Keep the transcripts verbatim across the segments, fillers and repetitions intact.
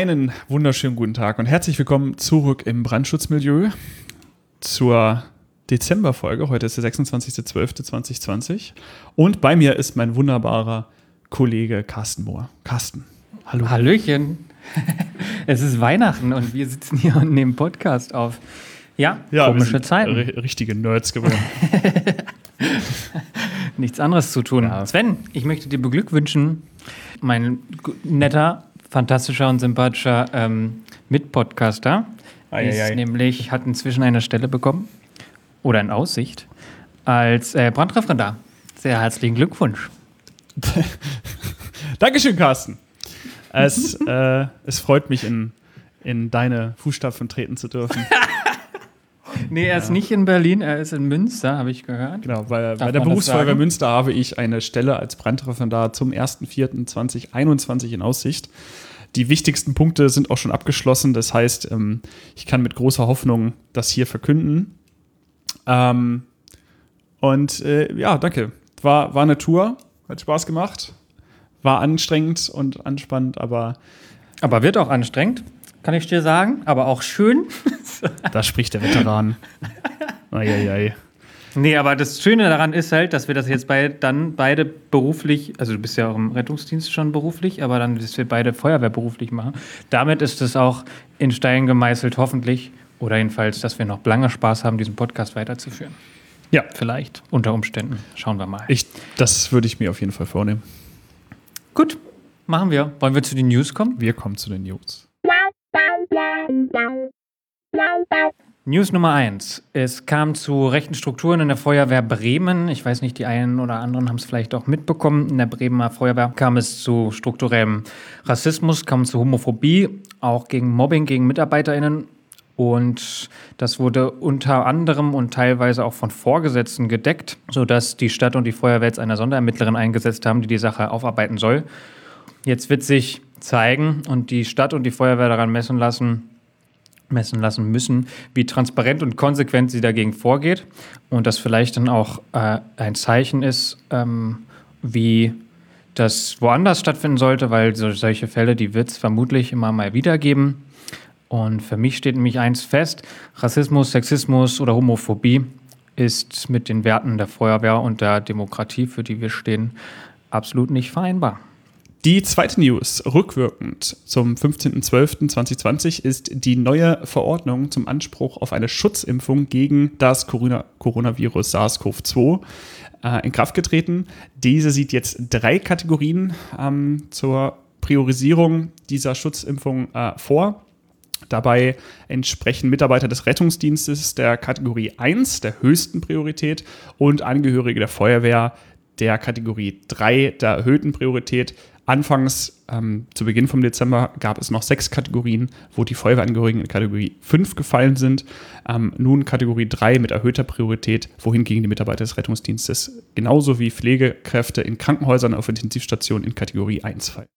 Einen wunderschönen guten Tag und herzlich willkommen zurück im Brandschutzmilieu zur Dezemberfolge. Heute ist der sechsundzwanzigster zwölfter zweitausendzwanzig und bei mir ist mein wunderbarer Kollege Carsten Mohr. Carsten, hallo. Hallöchen. Es ist Weihnachten und wir sitzen hier und nehmen Podcast auf. Ja, ja komische Zeiten. R- richtige Nerds geworden. Nichts anderes zu tun. Ja. Sven, ich möchte dir beglückwünschen, mein netter, fantastischer und sympathischer ähm, Mitpodcaster Ei, ist ei, ei. nämlich, hat inzwischen eine Stelle bekommen oder in Aussicht als äh, Brandreferendar. Sehr herzlichen Glückwunsch. Dankeschön, Carsten. Es, äh, es freut mich, in, in deine Fußstapfen treten zu dürfen. Nee, er ist ja. nicht in Berlin, er ist in Münster, habe ich gehört. Genau, weil bei der Berufsfeuerwehr Münster habe ich eine Stelle als Brandreferendar zum erster vierter zweitausendeinundzwanzig in Aussicht. Die wichtigsten Punkte sind auch schon abgeschlossen, das heißt, ich kann mit großer Hoffnung das hier verkünden. Ähm, und äh, ja, danke. War, war eine Tour, hat Spaß gemacht, war anstrengend und anspannend, aber... Aber wird auch anstrengend, kann ich dir sagen, aber auch schön. Da spricht der Veteran. Eieiei. Nee, aber das Schöne daran ist halt, dass wir das jetzt bei, dann beide beruflich, also du bist ja auch im Rettungsdienst schon beruflich, aber dann, dass wir beide Feuerwehr beruflich machen. Damit ist es auch in Stein gemeißelt, hoffentlich, oder jedenfalls, dass wir noch lange Spaß haben, diesen Podcast weiterzuführen. Ja. Vielleicht, unter Umständen. Schauen wir mal. Ich, das würde ich mir auf jeden Fall vornehmen. Gut, machen wir. Wollen wir zu den News kommen? Wir kommen zu den News. News Nummer eins. Es kam zu rechten Strukturen in der Feuerwehr Bremen. Ich weiß nicht, die einen oder anderen haben es vielleicht auch mitbekommen. In der Bremer Feuerwehr kam es zu strukturellem Rassismus, kam es zu Homophobie, auch gegen Mobbing gegen MitarbeiterInnen. Und das wurde unter anderem und teilweise auch von Vorgesetzten gedeckt, sodass die Stadt und die Feuerwehr jetzt eine Sonderermittlerin eingesetzt haben, die die Sache aufarbeiten soll. Jetzt wird sich zeigen und die Stadt und die Feuerwehr daran messen lassen, messen lassen müssen, wie transparent und konsequent sie dagegen vorgeht und das vielleicht dann auch äh, ein Zeichen ist, ähm, wie das woanders stattfinden sollte, weil so, solche Fälle, die wird es vermutlich immer mal wieder geben. Und für mich steht nämlich eins fest: Rassismus, Sexismus oder Homophobie ist mit den Werten der Feuerwehr und der Demokratie, für die wir stehen, absolut nicht vereinbar. Die zweite News, rückwirkend zum fünfzehnter zwölfter zweitausendzwanzig, ist die neue Verordnung zum Anspruch auf eine Schutzimpfung gegen das Corona- Coronavirus SARS-C o V zwei äh, in Kraft getreten. Diese sieht jetzt drei Kategorien ähm, zur Priorisierung dieser Schutzimpfung äh, vor. Dabei entsprechen Mitarbeiter des Rettungsdienstes der Kategorie eins, der höchsten Priorität, und Angehörige der Feuerwehr der Kategorie drei, der erhöhten Priorität. Anfangs, ähm, zu Beginn vom Dezember, gab es noch sechs Kategorien, wo die Feuerwehrangehörigen in Kategorie fünf gefallen sind. Ähm, nun Kategorie drei mit erhöhter Priorität, wohingegen die Mitarbeiter des Rettungsdienstes genauso wie Pflegekräfte in Krankenhäusern auf Intensivstationen in Kategorie eins fallen.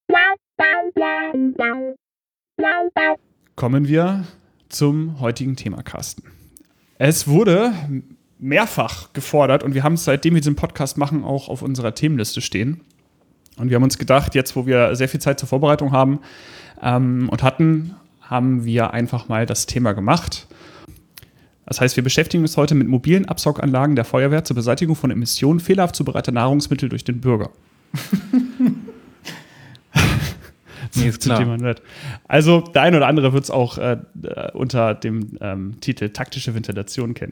Kommen wir zum heutigen Thema, Carsten. Es wurde mehrfach gefordert und wir haben es, seitdem wir diesen Podcast machen, auch auf unserer Themenliste stehen. Und wir haben uns gedacht, jetzt wo wir sehr viel Zeit zur Vorbereitung haben ähm, und hatten, haben wir einfach mal das Thema gemacht. Das heißt, wir beschäftigen uns heute mit mobilen Absauganlagen der Feuerwehr zur Beseitigung von Emissionen fehlerhaft zubereiteter Nahrungsmittel durch den Bürger. Nee, ist klar. Also der eine oder andere wird es auch äh, unter dem ähm, Titel taktische Ventilation kennen.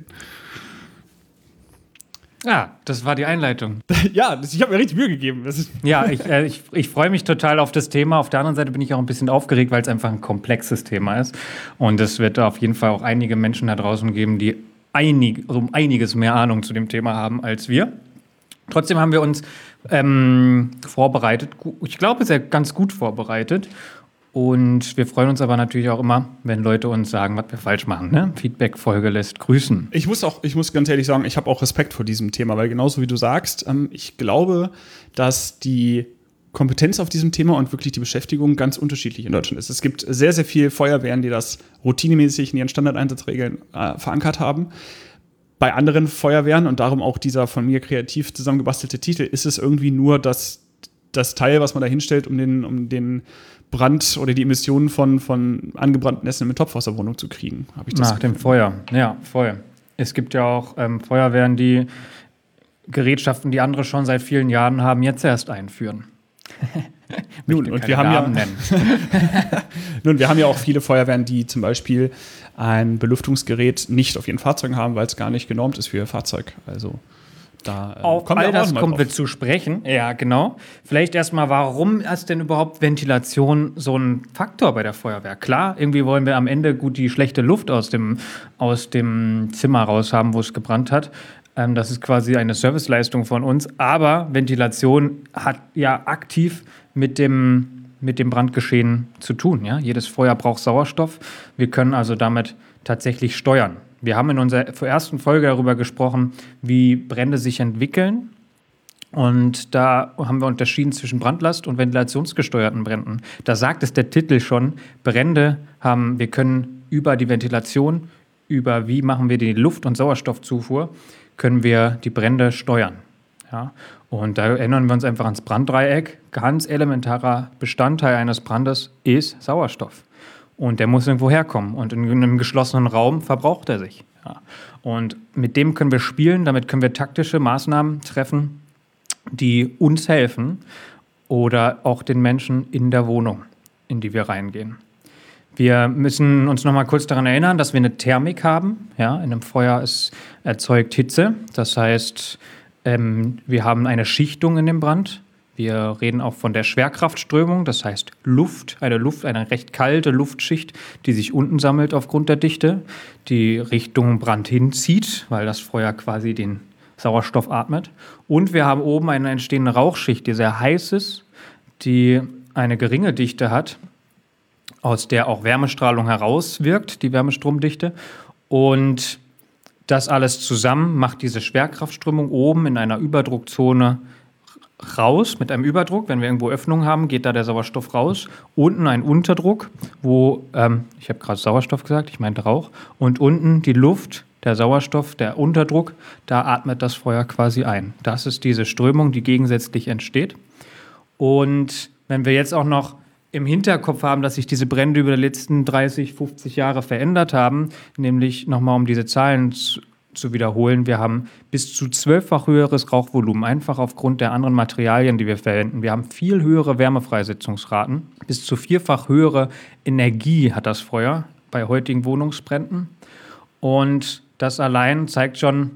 Ja, das war die Einleitung. Ja, das, ich habe mir richtig Mühe gegeben. Das ist ja, ich, äh, ich, ich freue mich total auf das Thema. Auf der anderen Seite bin ich auch ein bisschen aufgeregt, weil es einfach ein komplexes Thema ist. Und es wird auf jeden Fall auch einige Menschen da draußen geben, die einig, also um einiges mehr Ahnung zu dem Thema haben als wir. Trotzdem haben wir uns ähm, vorbereitet. Ich glaube, sehr ganz gut vorbereitet. Und wir freuen uns aber natürlich auch immer, wenn Leute uns sagen, was wir falsch machen. Ne? Feedback-Folge lässt grüßen. Ich muss auch, ich muss ganz ehrlich sagen, ich habe auch Respekt vor diesem Thema, weil genauso wie du sagst, ähm, ich glaube, dass die Kompetenz auf diesem Thema und wirklich die Beschäftigung ganz unterschiedlich in Deutschland ist. Es gibt sehr, sehr viele Feuerwehren, die das routinemäßig in ihren Standardeinsatzregeln äh, verankert haben. Bei anderen Feuerwehren, und darum auch dieser von mir kreativ zusammengebastelte Titel, ist es irgendwie nur das, das Teil, was man da hinstellt, um den, um den Brand oder die Emissionen von, von angebrannten Essen im Topf aus der Wohnung zu kriegen. Hab ich das Nach dem Feuer, ja, voll. Es gibt ja auch ähm, Feuerwehren, die Gerätschaften, die andere schon seit vielen Jahren haben, jetzt erst einführen. Nun, und wir haben ja, Nun, wir haben ja auch viele Feuerwehren, die zum Beispiel ein Belüftungsgerät nicht auf ihren Fahrzeugen haben, weil es gar nicht genormt ist für ihr Fahrzeug. Also da äh, auf kommen all wir das mal kommen drauf. wir zu sprechen. Ja, genau. Vielleicht erstmal, warum ist denn überhaupt Ventilation so ein Faktor bei der Feuerwehr? Klar, irgendwie wollen wir am Ende gut die schlechte Luft aus dem, aus dem Zimmer raus haben, wo es gebrannt hat. Ähm, das ist quasi eine Serviceleistung von uns. Aber Ventilation hat ja aktiv mit dem, mit dem Brandgeschehen zu tun. Ja? Jedes Feuer braucht Sauerstoff. Wir können also damit tatsächlich steuern. Wir haben in unserer ersten Folge darüber gesprochen, wie Brände sich entwickeln. Und da haben wir unterschieden zwischen Brandlast und ventilationsgesteuerten Bränden. Da sagt es der Titel schon, Brände haben, wir können über die Ventilation, über wie machen wir die Luft- und Sauerstoffzufuhr, können wir die Brände steuern. Ja? Und da erinnern wir uns einfach ans Branddreieck. Ganz elementarer Bestandteil eines Brandes ist Sauerstoff. Und der muss irgendwo herkommen. Und in einem geschlossenen Raum verbraucht er sich. Ja. Und mit dem können wir spielen, damit können wir taktische Maßnahmen treffen, die uns helfen oder auch den Menschen in der Wohnung, in die wir reingehen. Wir müssen uns noch mal kurz daran erinnern, dass wir eine Thermik haben. Ja, in einem Feuer ist erzeugt Hitze. Das heißt, ähm, wir haben eine Schichtung in dem Brand. Wir reden auch von der Schwerkraftströmung, das heißt Luft, eine Luft, eine recht kalte Luftschicht, die sich unten sammelt aufgrund der Dichte, die Richtung Brand hinzieht, weil das Feuer quasi den Sauerstoff atmet. Und wir haben oben eine entstehende Rauchschicht, die sehr heiß ist, die eine geringe Dichte hat, aus der auch Wärmestrahlung herauswirkt, die Wärmestromdichte. Und das alles zusammen macht diese Schwerkraftströmung oben in einer Überdruckzone raus, mit einem Überdruck. Wenn wir irgendwo Öffnungen haben, geht da der Sauerstoff raus. Unten ein Unterdruck, wo, ähm, ich habe gerade Sauerstoff gesagt, ich meinte Rauch. Und unten die Luft, der Sauerstoff, der Unterdruck, da atmet das Feuer quasi ein. Das ist diese Strömung, die gegensätzlich entsteht. Und wenn wir jetzt auch noch im Hinterkopf haben, dass sich diese Brände über die letzten dreißig, fünfzig Jahre verändert haben, nämlich nochmal um diese Zahlen zu, zu wiederholen, wir haben bis zu zwölffach höheres Rauchvolumen, einfach aufgrund der anderen Materialien, die wir verwenden. Wir haben viel höhere Wärmefreisetzungsraten, bis zu vierfach höhere Energie hat das Feuer bei heutigen Wohnungsbränden. Und das allein zeigt schon,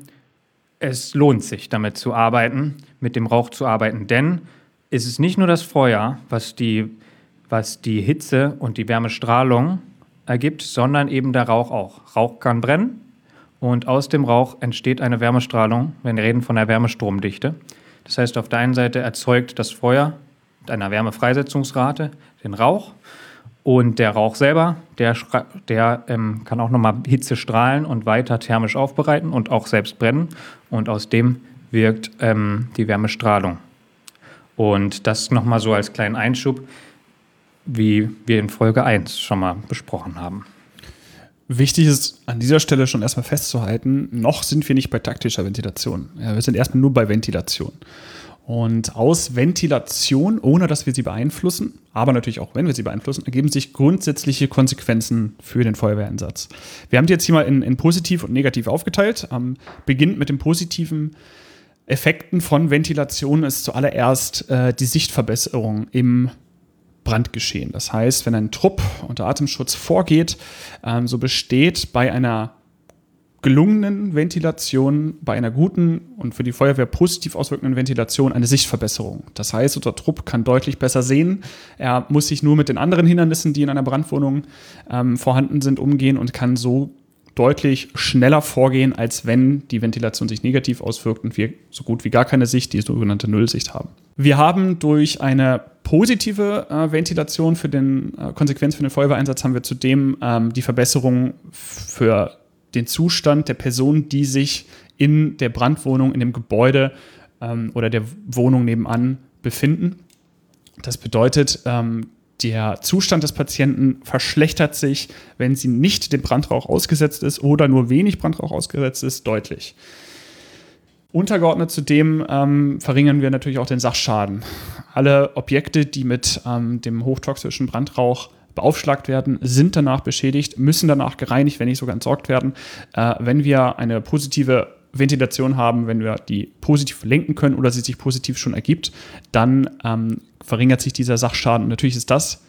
es lohnt sich, damit zu arbeiten, mit dem Rauch zu arbeiten. Denn es ist nicht nur das Feuer, was die was die Hitze und die Wärmestrahlung ergibt, sondern eben der Rauch auch. Rauch kann brennen und aus dem Rauch entsteht eine Wärmestrahlung, wenn wir reden von der Wärmestromdichte. Das heißt, auf der einen Seite erzeugt das Feuer mit einer Wärmefreisetzungsrate den Rauch und der Rauch selber, der, der ähm, kann auch nochmal Hitze strahlen und weiter thermisch aufbereiten und auch selbst brennen und aus dem wirkt ähm, die Wärmestrahlung. Und das nochmal so als kleinen Einschub, wie wir in Folge eins schon mal besprochen haben. Wichtig ist an dieser Stelle schon erstmal festzuhalten, noch sind wir nicht bei taktischer Ventilation. Ja, wir sind erstmal nur bei Ventilation. Und aus Ventilation, ohne dass wir sie beeinflussen, aber natürlich auch wenn wir sie beeinflussen, ergeben sich grundsätzliche Konsequenzen für den Feuerwehreinsatz. Wir haben die jetzt hier mal in, in positiv und negativ aufgeteilt. Ähm, beginnt mit den positiven Effekten von Ventilation ist zuallererst äh, die Sichtverbesserung im Brandgeschehen. Das heißt, wenn ein Trupp unter Atemschutz vorgeht, ähm, so besteht bei einer gelungenen Ventilation, bei einer guten und für die Feuerwehr positiv auswirkenden Ventilation eine Sichtverbesserung. Das heißt, unser Trupp kann deutlich besser sehen. Er muss sich nur mit den anderen Hindernissen, die in einer Brandwohnung ähm, vorhanden sind, umgehen und kann so deutlich schneller vorgehen, als wenn die Ventilation sich negativ auswirkt und wir so gut wie gar keine Sicht, die sogenannte Nullsicht haben. Wir haben durch eine positive äh, Ventilation für den äh, Konsequenz für den Feuerwehreinsatz haben wir zudem ähm, die Verbesserung für den Zustand der Person, die sich in der Brandwohnung, in dem Gebäude ähm, oder der Wohnung nebenan befinden. Das bedeutet, ähm, der Zustand des Patienten verschlechtert sich, wenn sie nicht dem Brandrauch ausgesetzt ist oder nur wenig Brandrauch ausgesetzt ist, deutlich. Untergeordnet zudem ähm, verringern wir natürlich auch den Sachschaden. Alle Objekte, die mit ähm, dem hochtoxischen Brandrauch beaufschlagt werden, sind danach beschädigt, müssen danach gereinigt, wenn nicht sogar entsorgt werden. Äh, wenn wir eine positive Ventilation haben, wenn wir die positiv lenken können oder sie sich positiv schon ergibt, dann ähm, verringert sich dieser Sachschaden. Und natürlich ist das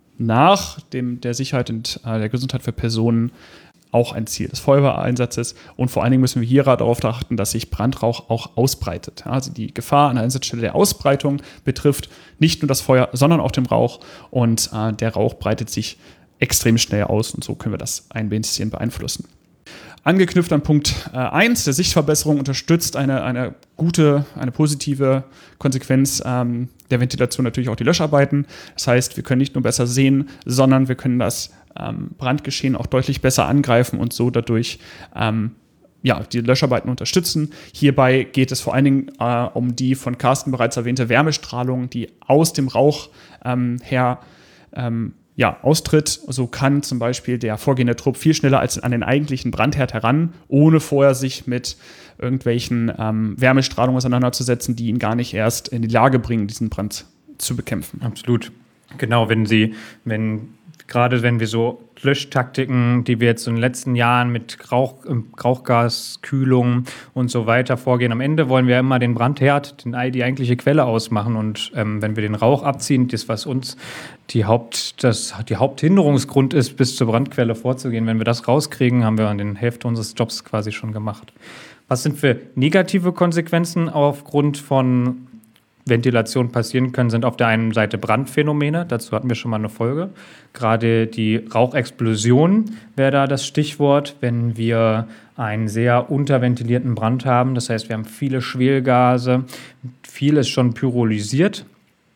nach dem, der Sicherheit und äh, der Gesundheit für Personen auch ein Ziel des Feuerwehreinsatzes. Und vor allen Dingen müssen wir hier darauf achten, dass sich Brandrauch auch ausbreitet. Also die Gefahr an der Einsatzstelle der Ausbreitung betrifft nicht nur das Feuer, sondern auch den Rauch. Und äh, der Rauch breitet sich extrem schnell aus. Und so können wir das ein bisschen beeinflussen. Angeknüpft an Punkt äh, eins, der Sichtverbesserung unterstützt eine, eine gute, eine positive Konsequenz ähm, der Ventilation natürlich auch die Löscharbeiten. Das heißt, wir können nicht nur besser sehen, sondern wir können das ähm, Brandgeschehen auch deutlich besser angreifen und so dadurch ähm, ja, die Löscharbeiten unterstützen. Hierbei geht es vor allen Dingen äh, um die von Carsten bereits erwähnte Wärmestrahlung, die aus dem Rauch ähm, her ähm, Ja, austritt. So kann zum Beispiel der vorgehende Trupp viel schneller als an den eigentlichen Brandherd heran, ohne vorher sich mit irgendwelchen ähm, Wärmestrahlungen auseinanderzusetzen, die ihn gar nicht erst in die Lage bringen, diesen Brand zu bekämpfen. Absolut. Genau, wenn sie, wenn gerade wenn wir so Löschtaktiken, die wir jetzt in den letzten Jahren mit Rauch, Rauchgaskühlung und so weiter vorgehen. Am Ende wollen wir immer den Brandherd, den, die eigentliche Quelle ausmachen. Und ähm, wenn wir den Rauch abziehen, das, was uns die, Haupt, das, die Haupthinderungsgrund ist, bis zur Brandquelle vorzugehen, wenn wir das rauskriegen, haben wir an den Hälfte unseres Jobs quasi schon gemacht. Was sind für negative Konsequenzen aufgrund von Ventilation passieren können, sind auf der einen Seite Brandphänomene. Dazu hatten wir schon mal eine Folge. Gerade die Rauchexplosion wäre da das Stichwort, wenn wir einen sehr unterventilierten Brand haben. Das heißt, wir haben viele Schwelgase, viel ist schon pyrolysiert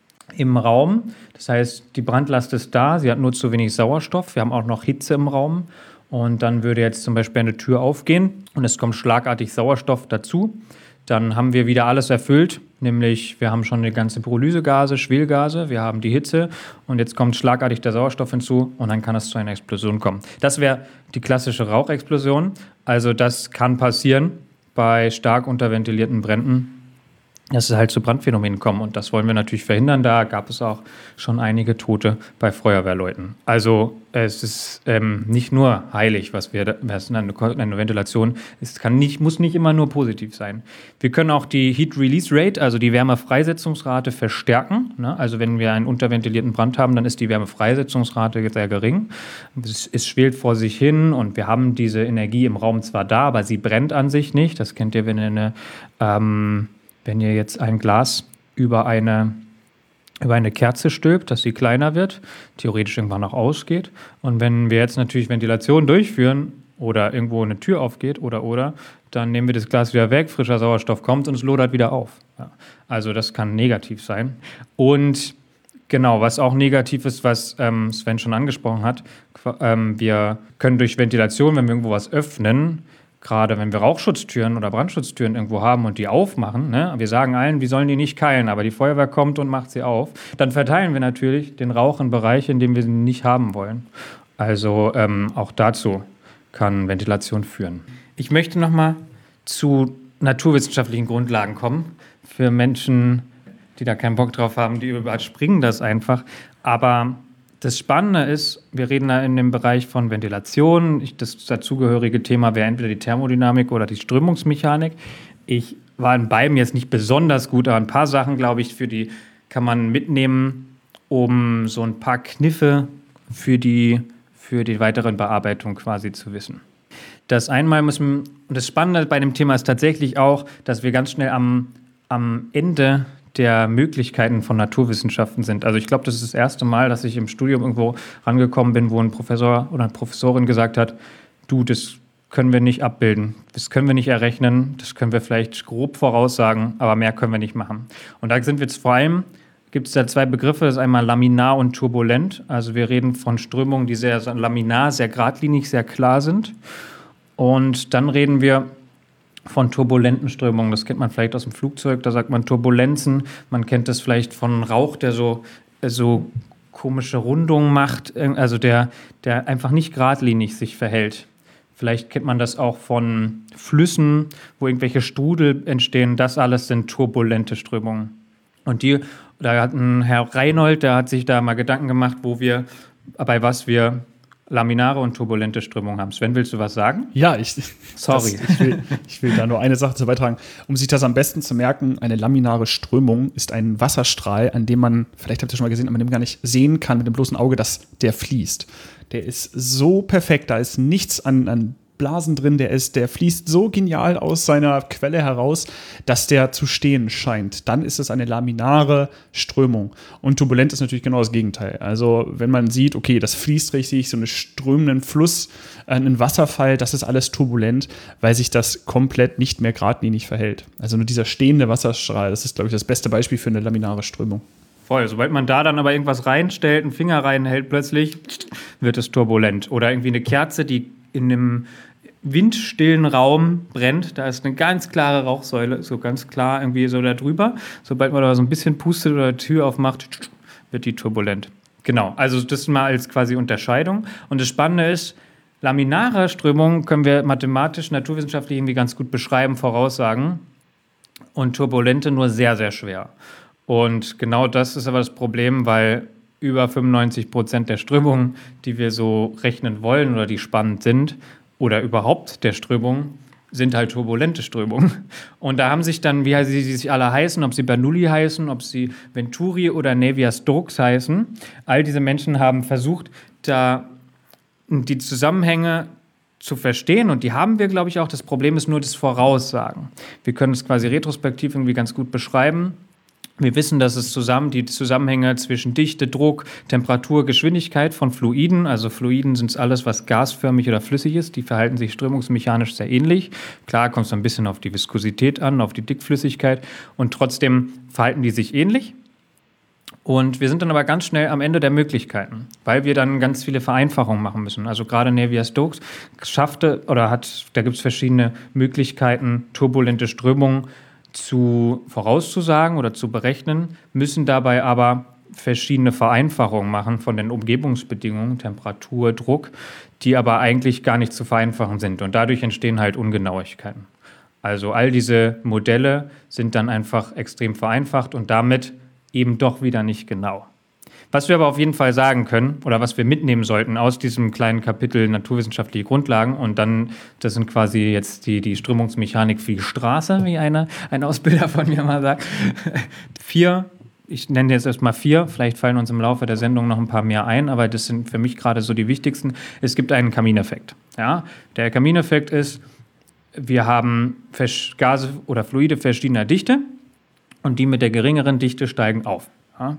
im Raum. Das heißt, die Brandlast ist da, sie hat nur zu wenig Sauerstoff. Wir haben auch noch Hitze im Raum. Und dann würde jetzt zum Beispiel eine Tür aufgehen und es kommt schlagartig Sauerstoff dazu. Dann haben wir wieder alles erfüllt, nämlich wir haben schon die ganze Pyrolysegase, Schwelgase, wir haben die Hitze und jetzt kommt schlagartig der Sauerstoff hinzu und dann kann es zu einer Explosion kommen. Das wäre die klassische Rauchexplosion. Also das kann passieren bei stark unterventilierten Bränden, dass es halt zu Brandphänomenen kommt. Und das wollen wir natürlich verhindern. Da gab es auch schon einige Tote bei Feuerwehrleuten. Also es ist ähm, nicht nur heilig, was wir, was eine, eine Ventilation ist. Es kann nicht, muss nicht immer nur positiv sein. Wir können auch die Heat Release Rate, also die Wärmefreisetzungsrate, verstärken. Ne? Also wenn wir einen unterventilierten Brand haben, dann ist die Wärmefreisetzungsrate sehr gering. Es, es schwelt vor sich hin und wir haben diese Energie im Raum zwar da, aber sie brennt an sich nicht. Das kennt ihr, wenn ihr eine ähm, Wenn ihr jetzt ein Glas über eine, über eine Kerze stülpt, dass sie kleiner wird, theoretisch irgendwann auch ausgeht. Und wenn wir jetzt natürlich Ventilation durchführen oder irgendwo eine Tür aufgeht oder oder, dann nehmen wir das Glas wieder weg, frischer Sauerstoff kommt und es lodert wieder auf. Ja. Also das kann negativ sein. Und genau, was auch negativ ist, was ähm, Sven schon angesprochen hat, ähm, wir können durch Ventilation, wenn wir irgendwo was öffnen, gerade wenn wir Rauchschutztüren oder Brandschutztüren irgendwo haben und die aufmachen, ne, wir sagen allen, wir sollen die nicht keilen, aber die Feuerwehr kommt und macht sie auf, dann verteilen wir natürlich den Rauch in Bereiche, in denen wir sie nicht haben wollen. Also ähm, auch dazu kann Ventilation führen. Ich möchte nochmal zu naturwissenschaftlichen Grundlagen kommen. Für Menschen, die da keinen Bock drauf haben, die überspringen das einfach. Aber das Spannende ist, wir reden da in dem Bereich von Ventilation. Ich, das dazugehörige Thema wäre entweder die Thermodynamik oder die Strömungsmechanik. Ich war in beidem jetzt nicht besonders gut, aber ein paar Sachen, glaube ich, für die kann man mitnehmen, um so ein paar Kniffe für die, für die weitere Bearbeitung quasi zu wissen. Das einmal müssen, und das Spannende bei dem Thema ist tatsächlich auch, dass wir ganz schnell am, am Ende der Möglichkeiten von Naturwissenschaften sind. Also ich glaube, das ist das erste Mal, dass ich im Studium irgendwo rangekommen bin, wo ein Professor oder eine Professorin gesagt hat, du, das können wir nicht abbilden, das können wir nicht errechnen, das können wir vielleicht grob voraussagen, aber mehr können wir nicht machen. Und da sind wir jetzt vor allem, gibt es da zwei Begriffe, das ist einmal laminar und turbulent. Also wir reden von Strömungen, die sehr laminar, sehr geradlinig, sehr klar sind. Und dann reden wir von turbulenten Strömungen. Das kennt man vielleicht aus dem Flugzeug, da sagt man Turbulenzen. Man kennt das vielleicht von Rauch, der so, so komische Rundungen macht, also der, der einfach nicht geradlinig sich verhält. Vielleicht kennt man das auch von Flüssen, wo irgendwelche Strudel entstehen. Das alles sind turbulente Strömungen. Und die, da hat ein Herr Reinhold, der hat sich da mal Gedanken gemacht, wo wir, bei was wir laminare und turbulente Strömungen haben. Sven, willst du was sagen? Ja, ich, Sorry. Das, ich, will, ich will da nur eine Sache zu beitragen. Um sich das am besten zu merken, eine laminare Strömung ist ein Wasserstrahl, an dem man, vielleicht habt ihr schon mal gesehen, an dem gar nicht sehen kann mit dem bloßen Auge, dass der fließt. Der ist so perfekt, da ist nichts an, an Blasen drin, der ist, der fließt so genial aus seiner Quelle heraus, dass der zu stehen scheint. Dann ist es eine laminare Strömung. Und turbulent ist natürlich genau das Gegenteil. Also wenn man sieht, okay, das fließt richtig, so einen strömenden Fluss, einen Wasserfall, das ist alles turbulent, weil sich das komplett nicht mehr geradlinig verhält. Also nur dieser stehende Wasserstrahl, das ist, glaube ich, das beste Beispiel für eine laminare Strömung. Voll, sobald man da dann aber irgendwas reinstellt, einen Finger reinhält, plötzlich wird es turbulent. Oder irgendwie eine Kerze, die in einem windstillen Raum brennt, da ist eine ganz klare Rauchsäule, so ganz klar irgendwie so da drüber. Sobald man da so ein bisschen pustet oder die Tür aufmacht, wird die turbulent. Genau, also das mal als quasi Unterscheidung. Und das Spannende ist, laminare Strömungen können wir mathematisch, naturwissenschaftlich irgendwie ganz gut beschreiben, voraussagen und turbulente nur sehr, sehr schwer. Und genau das ist aber das Problem, weil über fünfundneunzig Prozent der Strömungen, die wir so rechnen wollen oder die spannend sind, oder überhaupt der Strömungen, sind halt turbulente Strömungen. Und da haben sich dann, wie sie sich alle heißen, ob sie Bernoulli heißen, ob sie Venturi oder Navier-Stokes heißen, all diese Menschen haben versucht, da die Zusammenhänge zu verstehen. Und die haben wir, glaube ich, auch. Das Problem ist nur das Voraussagen. Wir können es quasi retrospektiv irgendwie ganz gut beschreiben. Wir wissen, dass es zusammen die Zusammenhänge zwischen Dichte, Druck, Temperatur, Geschwindigkeit von Fluiden, also Fluiden sind alles, was gasförmig oder flüssig ist, die verhalten sich strömungsmechanisch sehr ähnlich. Klar kommt es ein bisschen auf die Viskosität an, auf die Dickflüssigkeit und trotzdem verhalten die sich ähnlich. Und wir sind dann aber ganz schnell am Ende der Möglichkeiten, weil wir dann ganz viele Vereinfachungen machen müssen. Also gerade Navier-Stokes schaffte oder hat, da gibt es verschiedene Möglichkeiten, turbulente Strömungen zu vorauszusagen oder zu berechnen, müssen dabei aber verschiedene Vereinfachungen machen von den Umgebungsbedingungen, Temperatur, Druck, die aber eigentlich gar nicht zu vereinfachen sind. Und dadurch entstehen halt Ungenauigkeiten. Also all diese Modelle sind dann einfach extrem vereinfacht und damit eben doch wieder nicht genau. Was wir aber auf jeden Fall sagen können oder was wir mitnehmen sollten aus diesem kleinen Kapitel naturwissenschaftliche Grundlagen und dann, das sind quasi jetzt die, die Strömungsmechanik für die Straße, wie eine, ein Ausbilder von mir mal sagt. Vier, ich nenne jetzt erstmal vier, vielleicht fallen uns im Laufe der Sendung noch ein paar mehr ein, aber das sind für mich gerade so die wichtigsten. Es gibt einen Kamineffekt. Ja? Der Kamineffekt ist, wir haben Gase oder Fluide verschiedener Dichte und die mit der geringeren Dichte steigen auf. Ja?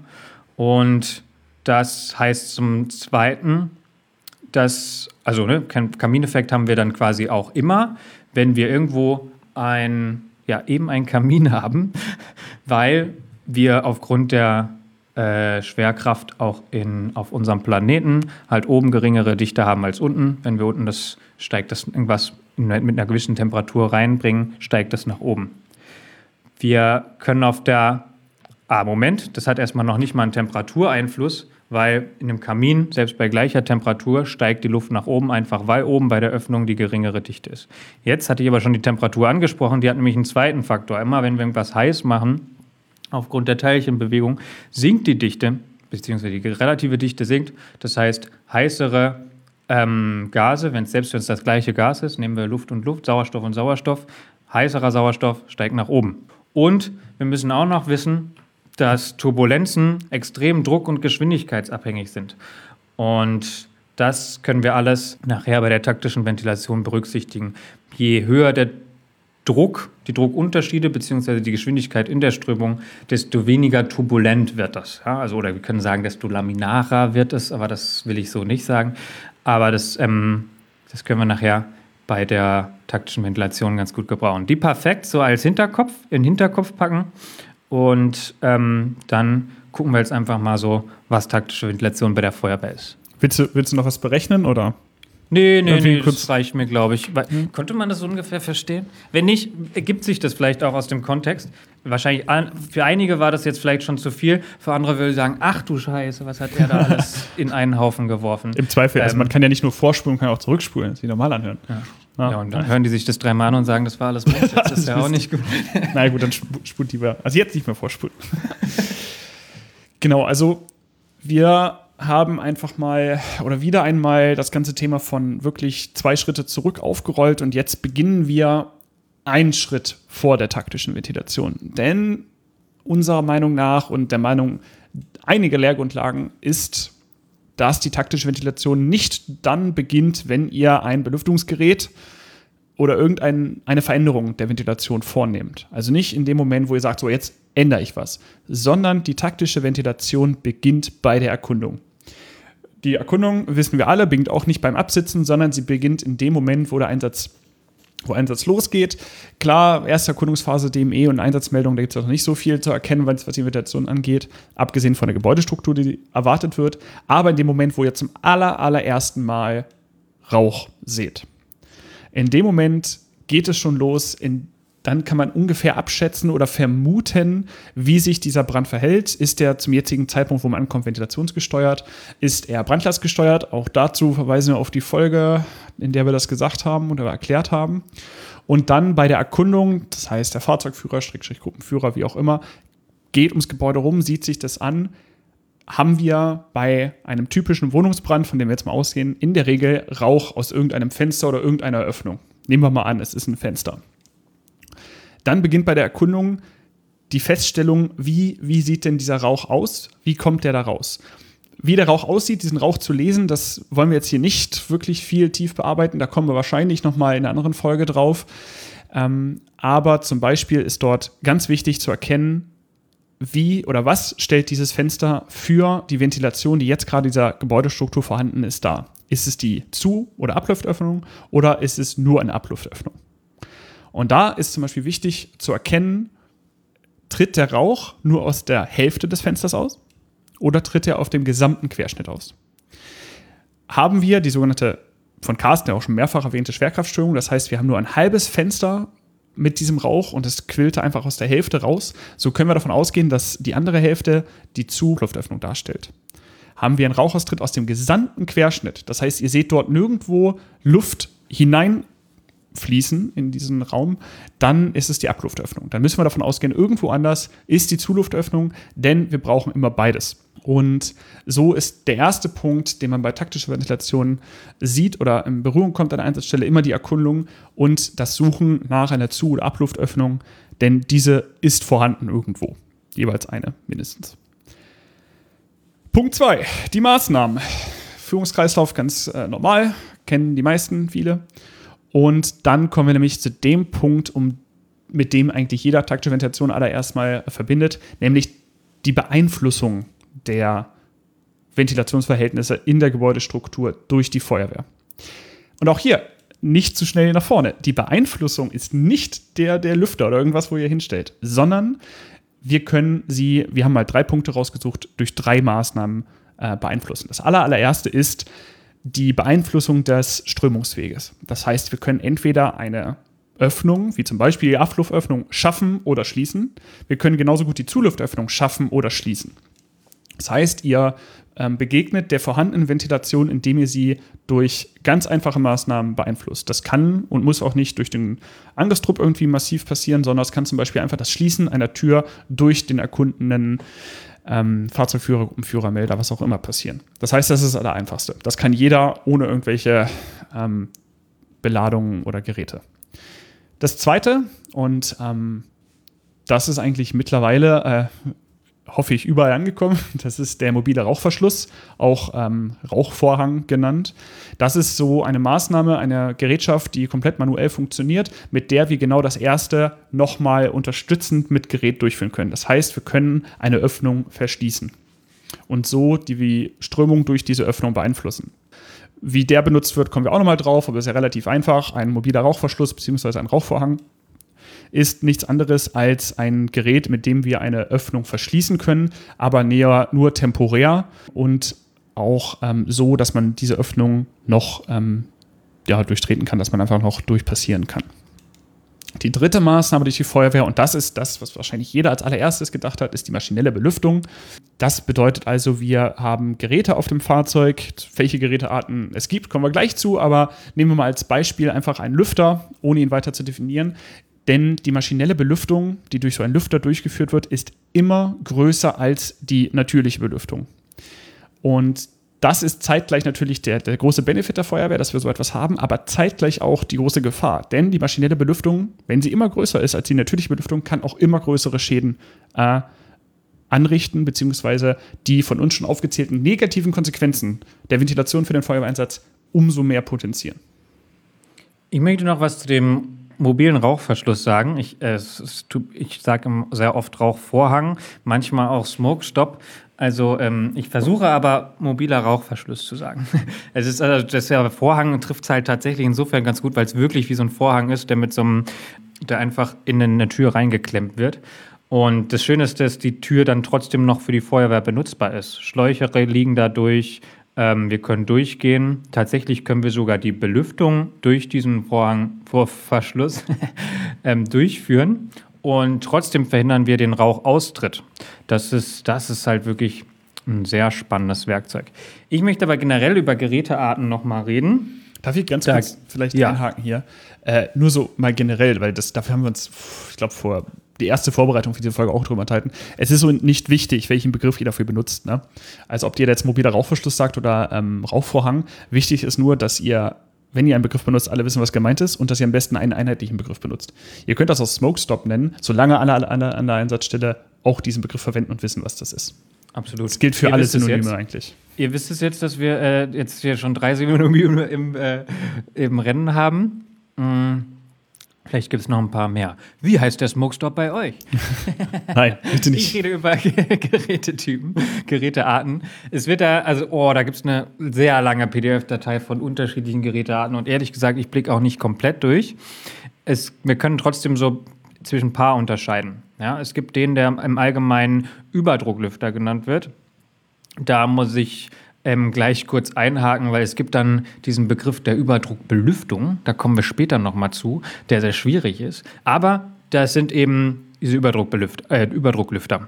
Und das heißt zum Zweiten, dass, also ne, Kamineffekt haben wir dann quasi auch immer, wenn wir irgendwo ein, ja, eben einen Kamin haben, weil wir aufgrund der äh, Schwerkraft auch in, auf unserem Planeten halt oben geringere Dichte haben als unten. Wenn wir unten das steigt das irgendwas mit einer gewissen Temperatur reinbringen, steigt das nach oben. Wir können auf der Ah, Moment, das hat erstmal noch nicht mal einen Temperatureinfluss, weil in einem Kamin, selbst bei gleicher Temperatur, steigt die Luft nach oben, einfach weil oben bei der Öffnung die geringere Dichte ist. Jetzt hatte ich aber schon die Temperatur angesprochen, die hat nämlich einen zweiten Faktor. Immer wenn wir irgendwas heiß machen, aufgrund der Teilchenbewegung, sinkt die Dichte, beziehungsweise die relative Dichte sinkt. Das heißt, heißere ähm, Gase, wenn selbst wenn es das gleiche Gas ist, nehmen wir Luft und Luft, Sauerstoff und Sauerstoff, heißerer Sauerstoff steigt nach oben. Und wir müssen auch noch wissen, dass Turbulenzen extrem druck- und geschwindigkeitsabhängig sind. Und das können wir alles nachher bei der taktischen Ventilation berücksichtigen. Je höher der Druck, die Druckunterschiede bzw. die Geschwindigkeit in der Strömung, desto weniger turbulent wird das. Ja, also, oder wir können sagen, desto laminarer wird es, aber das will ich so nicht sagen. Aber das, ähm, das können wir nachher bei der taktischen Ventilation ganz gut gebrauchen. Die perfekt so als Hinterkopf, in den Hinterkopf packen. Und ähm, dann gucken wir jetzt einfach mal so, was taktische Ventilation bei der Feuerwehr ist. Willst du, willst du noch was berechnen, oder? Nee, nee, nee, das reicht mir, glaube ich. Hm? Konnte man das ungefähr verstehen? Wenn nicht, ergibt sich das vielleicht auch aus dem Kontext. Wahrscheinlich, für einige war das jetzt vielleicht schon zu viel, für andere würde ich sagen, ach du Scheiße, was hat der da alles in einen Haufen geworfen? Im Zweifel, ähm, also man kann ja nicht nur vorspulen, man kann auch zurückspulen, sich normal anhören. Ja. Ja, ja, und dann hören die sich das dreimal an und sagen, das war alles Mist. Das ist ja auch nicht gut. Na gut, dann spult lieber. Also jetzt nicht mehr vorspulen. Genau, also wir haben einfach mal oder wieder einmal das ganze Thema von wirklich zwei Schritte zurück aufgerollt und jetzt beginnen wir einen Schritt vor der taktischen Ventilation. Denn unserer Meinung nach und der Meinung einiger Lehrgrundlagen ist, dass die taktische Ventilation nicht dann beginnt, wenn ihr ein Belüftungsgerät oder irgendeine Veränderung der Ventilation vornehmt. Also nicht in dem Moment, wo ihr sagt, so jetzt ändere ich was, sondern die taktische Ventilation beginnt bei der Erkundung. Die Erkundung, wissen wir alle, beginnt auch nicht beim Absitzen, sondern sie beginnt in dem Moment, wo der Einsatz, wo Einsatz losgeht. Klar, erste Erkundungsphase, D M E und Einsatzmeldung, da gibt es auch nicht so viel zu erkennen, was die Ventilation angeht, abgesehen von der Gebäudestruktur, die erwartet wird. Aber in dem Moment, wo ihr zum aller, allerersten Mal Rauch seht, in dem Moment geht es schon los, in dann kann man ungefähr abschätzen oder vermuten, wie sich dieser Brand verhält. Ist der zum jetzigen Zeitpunkt, wo man ankommt, ventilationsgesteuert? Ist er brandlastgesteuert? Auch dazu verweisen wir auf die Folge, in der wir das gesagt haben oder erklärt haben. Und dann bei der Erkundung, das heißt der Fahrzeugführer, Schrägstrich Gruppenführer, wie auch immer, geht ums Gebäude rum, sieht sich das an, haben wir bei einem typischen Wohnungsbrand, von dem wir jetzt mal ausgehen, in der Regel Rauch aus irgendeinem Fenster oder irgendeiner Öffnung. Nehmen wir mal an, es ist ein Fenster. Dann beginnt bei der Erkundung die Feststellung, wie, wie sieht denn dieser Rauch aus? Wie kommt der da raus? Wie der Rauch aussieht, diesen Rauch zu lesen, das wollen wir jetzt hier nicht wirklich viel tief bearbeiten. Da kommen wir wahrscheinlich noch mal in einer anderen Folge drauf. Ähm, aber zum Beispiel ist dort ganz wichtig zu erkennen, wie oder was stellt dieses Fenster für die Ventilation, die jetzt gerade dieser Gebäudestruktur vorhanden ist, dar? Ist es die Zu- oder Abluftöffnung oder ist es nur eine Abluftöffnung? Und da ist zum Beispiel wichtig zu erkennen, tritt der Rauch nur aus der Hälfte des Fensters aus oder tritt er auf dem gesamten Querschnitt aus? Haben wir die sogenannte, von Carsten ja auch schon mehrfach erwähnte Schwerkraftstörung, das heißt, wir haben nur ein halbes Fenster mit diesem Rauch und es quillte einfach aus der Hälfte raus, so können wir davon ausgehen, dass die andere Hälfte die Zuluftöffnung darstellt. Haben wir einen Rauchaustritt aus dem gesamten Querschnitt, das heißt, ihr seht dort nirgendwo Luft hinein fließen in diesen Raum, dann ist es die Abluftöffnung. Dann müssen wir davon ausgehen, irgendwo anders ist die Zuluftöffnung, denn wir brauchen immer beides. Und so ist der erste Punkt, den man bei taktischer Ventilation sieht oder in Berührung kommt an der Einsatzstelle, immer die Erkundung und das Suchen nach einer Zu- oder Abluftöffnung, denn diese ist vorhanden irgendwo. Jeweils eine mindestens. Punkt zwei, die Maßnahmen. Führungskreislauf ganz äh, normal, kennen die meisten, viele. Und dann kommen wir nämlich zu dem Punkt, um, mit dem eigentlich jeder taktische Ventilation allererst mal verbindet, nämlich die Beeinflussung der Ventilationsverhältnisse in der Gebäudestruktur durch die Feuerwehr. Und auch hier nicht zu schnell nach vorne. Die Beeinflussung ist nicht der, der Lüfter oder irgendwas, wo ihr hinstellt, sondern wir können sie, wir haben mal drei Punkte rausgesucht, durch drei Maßnahmen äh, beeinflussen. Das aller, allererste ist die Beeinflussung des Strömungsweges. Das heißt, wir können entweder eine Öffnung, wie zum Beispiel die Abluftöffnung, schaffen oder schließen. Wir können genauso gut die Zuluftöffnung schaffen oder schließen. Das heißt, ihr ähm, begegnet der vorhandenen Ventilation, indem ihr sie durch ganz einfache Maßnahmen beeinflusst. Das kann und muss auch nicht durch den Angriffstrupp irgendwie massiv passieren, sondern es kann zum Beispiel einfach das Schließen einer Tür durch den erkundenden Ähm, Fahrzeugführer, Gruppenführer, Melder, was auch immer passieren. Das heißt, das ist das Allereinfachste. Das kann jeder ohne irgendwelche ähm, Beladungen oder Geräte. Das Zweite, und ähm, das ist eigentlich mittlerweile, äh, hoffe ich, überall angekommen, das ist der mobile Rauchverschluss, auch ähm, Rauchvorhang genannt. Das ist so eine Maßnahme, eine Gerätschaft, die komplett manuell funktioniert, mit der wir genau das erste nochmal unterstützend mit Gerät durchführen können. Das heißt, wir können eine Öffnung verschließen und so die Strömung durch diese Öffnung beeinflussen. Wie der benutzt wird, kommen wir auch nochmal drauf, aber es ist ja relativ einfach. Ein mobiler Rauchverschluss bzw. ein Rauchvorhang ist nichts anderes als ein Gerät, mit dem wir eine Öffnung verschließen können, aber näher nur temporär und auch ähm, so, dass man diese Öffnung noch ähm, ja, durchtreten kann, dass man einfach noch durchpassieren kann. Die dritte Maßnahme durch die Feuerwehr, und das ist das, was wahrscheinlich jeder als allererstes gedacht hat, ist die maschinelle Belüftung. Das bedeutet also, wir haben Geräte auf dem Fahrzeug. Welche Gerätearten es gibt, kommen wir gleich zu, aber nehmen wir mal als Beispiel einfach einen Lüfter, ohne ihn weiter zu definieren. Denn die maschinelle Belüftung, die durch so einen Lüfter durchgeführt wird, ist immer größer als die natürliche Belüftung. Und das ist zeitgleich natürlich der, der große Benefit der Feuerwehr, dass wir so etwas haben, aber zeitgleich auch die große Gefahr. Denn die maschinelle Belüftung, wenn sie immer größer ist als die natürliche Belüftung, kann auch immer größere Schäden äh, anrichten, beziehungsweise die von uns schon aufgezählten negativen Konsequenzen der Ventilation für den Feuerwehreinsatz umso mehr potenzieren. Ich möchte noch was zu dem mobilen Rauchverschluss sagen. Ich, äh, ich sage sehr oft Rauchvorhang, manchmal auch Smoke Stop. Also ähm, ich versuche aber mobiler Rauchverschluss zu sagen. Es ist also das ja Vorhang trifft es halt tatsächlich insofern ganz gut, weil es wirklich wie so ein Vorhang ist, der mit so einem, der einfach in eine Tür reingeklemmt wird. Und das Schöne ist, dass die Tür dann trotzdem noch für die Feuerwehr benutzbar ist. Schläuche liegen da durch, ähm, wir können durchgehen. Tatsächlich können wir sogar die Belüftung durch diesen Vorhang, Vorverschluss ähm, durchführen. Und trotzdem verhindern wir den Rauchaustritt. Das ist, das ist halt wirklich ein sehr spannendes Werkzeug. Ich möchte aber generell über Gerätearten nochmal reden. Darf ich ganz da, kurz vielleicht ja. einhaken hier? Äh, nur so mal generell, weil das, dafür haben wir uns, ich glaube, vor die erste Vorbereitung für diese Folge auch drüber unterhalten. Es ist so nicht wichtig, welchen Begriff ihr dafür benutzt. Ne? Also ob ihr jetzt mobiler Rauchverschluss sagt oder ähm, Rauchvorhang. Wichtig ist nur, dass ihr, wenn ihr einen Begriff benutzt, alle wissen, was gemeint ist und dass ihr am besten einen einheitlichen Begriff benutzt. Ihr könnt das auch Smoke Stop nennen, solange alle, alle, alle an der Einsatzstelle auch diesen Begriff verwenden und wissen, was das ist. Absolut. Das gilt für ihr alle Synonyme eigentlich. Ihr wisst es jetzt, dass wir äh, jetzt hier schon drei Synonyme im, äh, im Rennen haben. Hm. Vielleicht gibt es noch ein paar mehr. Wie heißt der Smoke Stop bei euch? Nein, bitte nicht. Ich rede über Gerätetypen, Gerätearten. Es wird da, also, oh, da gibt es eine sehr lange P D F-Datei von unterschiedlichen Gerätearten und ehrlich gesagt, ich blicke auch nicht komplett durch. Es, wir können trotzdem so zwischen ein paar unterscheiden. Ja, es gibt den, der im Allgemeinen Überdrucklüfter genannt wird. Da muss ich Ähm, gleich kurz einhaken, weil es gibt dann diesen Begriff der Überdruckbelüftung, da kommen wir später nochmal zu, der sehr schwierig ist. Aber das sind eben diese Überdruckbelüft- äh, Überdrucklüfter.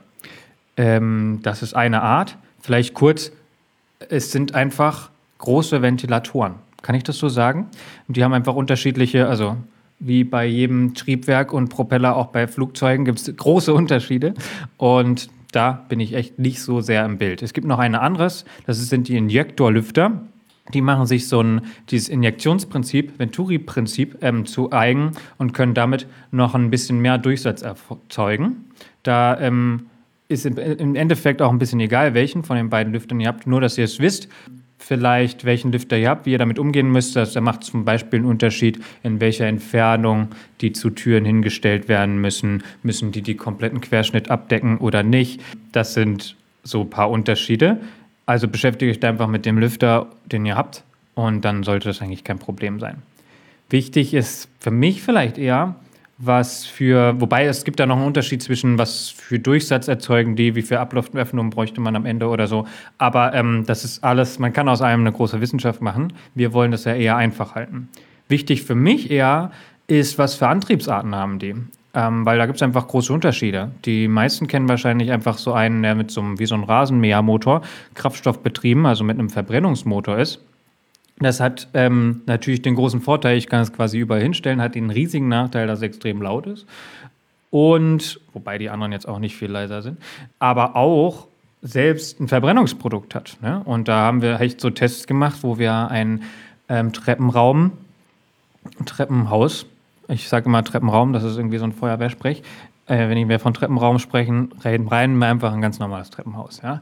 Ähm, das ist eine Art. Vielleicht kurz, es sind einfach große Ventilatoren. Kann ich das so sagen? Und die haben einfach unterschiedliche, also wie bei jedem Triebwerk und Propeller, auch bei Flugzeugen gibt es große Unterschiede. Und da bin ich echt nicht so sehr im Bild. Es gibt noch ein anderes, das sind die Injektorlüfter. Die machen sich so ein, dieses Injektionsprinzip, Venturi-Prinzip ähm, zu eigen und können damit noch ein bisschen mehr Durchsatz erzeugen. Da ähm, ist im Endeffekt auch ein bisschen egal, welchen von den beiden Lüftern ihr habt, nur dass ihr es wisst. Vielleicht, welchen Lüfter ihr habt, wie ihr damit umgehen müsst. Das macht zum Beispiel einen Unterschied, in welcher Entfernung die zu Türen hingestellt werden müssen. Müssen die die kompletten Querschnitt abdecken oder nicht? Das sind so ein paar Unterschiede. Also beschäftigt euch da einfach mit dem Lüfter, den ihr habt, und dann sollte das eigentlich kein Problem sein. Wichtig ist für mich vielleicht eher, was für, wobei es gibt da noch einen Unterschied zwischen, was für Durchsatz erzeugen die, wie viel Abluftöffnung bräuchte man am Ende oder so. Aber ähm, das ist alles, man kann aus allem eine große Wissenschaft machen. Wir wollen das ja eher einfach halten. Wichtig für mich eher ist, was für Antriebsarten haben die. Ähm, weil da gibt es einfach große Unterschiede. Die meisten kennen wahrscheinlich einfach so einen, der mit so einem, wie so einem Rasenmähermotor, kraftstoffbetrieben, also mit einem Verbrennungsmotor ist. Das hat ähm, natürlich den großen Vorteil, ich kann es quasi überall hinstellen, hat den riesigen Nachteil, dass es extrem laut ist. Und, wobei die anderen jetzt auch nicht viel leiser sind, aber auch selbst ein Verbrennungsprodukt hat. Ne? Und da haben wir echt so Tests gemacht, wo wir ein ähm, Treppenraum, ein Treppenhaus, ich sage immer Treppenraum, das ist irgendwie so ein Feuerwehrsprech. Äh, wenn wir von Treppenraum sprechen, reden rein wir einfach ein ganz normales Treppenhaus. Ja?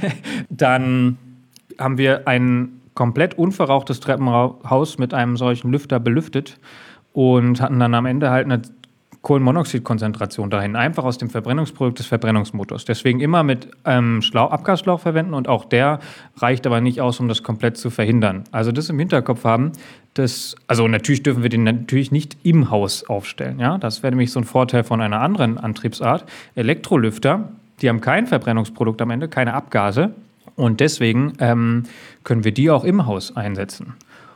Dann haben wir ein komplett unverrauchtes Treppenhaus mit einem solchen Lüfter belüftet und hatten dann am Ende halt eine Kohlenmonoxidkonzentration dahin, einfach aus dem Verbrennungsprodukt des Verbrennungsmotors. Deswegen immer mit ähm, Schlauch, Abgasschlauch verwenden und auch der reicht aber nicht aus, um das komplett zu verhindern. Also das im Hinterkopf haben, das, also natürlich dürfen wir den natürlich nicht im Haus aufstellen. Ja? Das wäre nämlich so ein Vorteil von einer anderen Antriebsart. Elektrolüfter, die haben kein Verbrennungsprodukt am Ende, keine Abgase. Und deswegen ähm, können wir die auch im Haus einsetzen.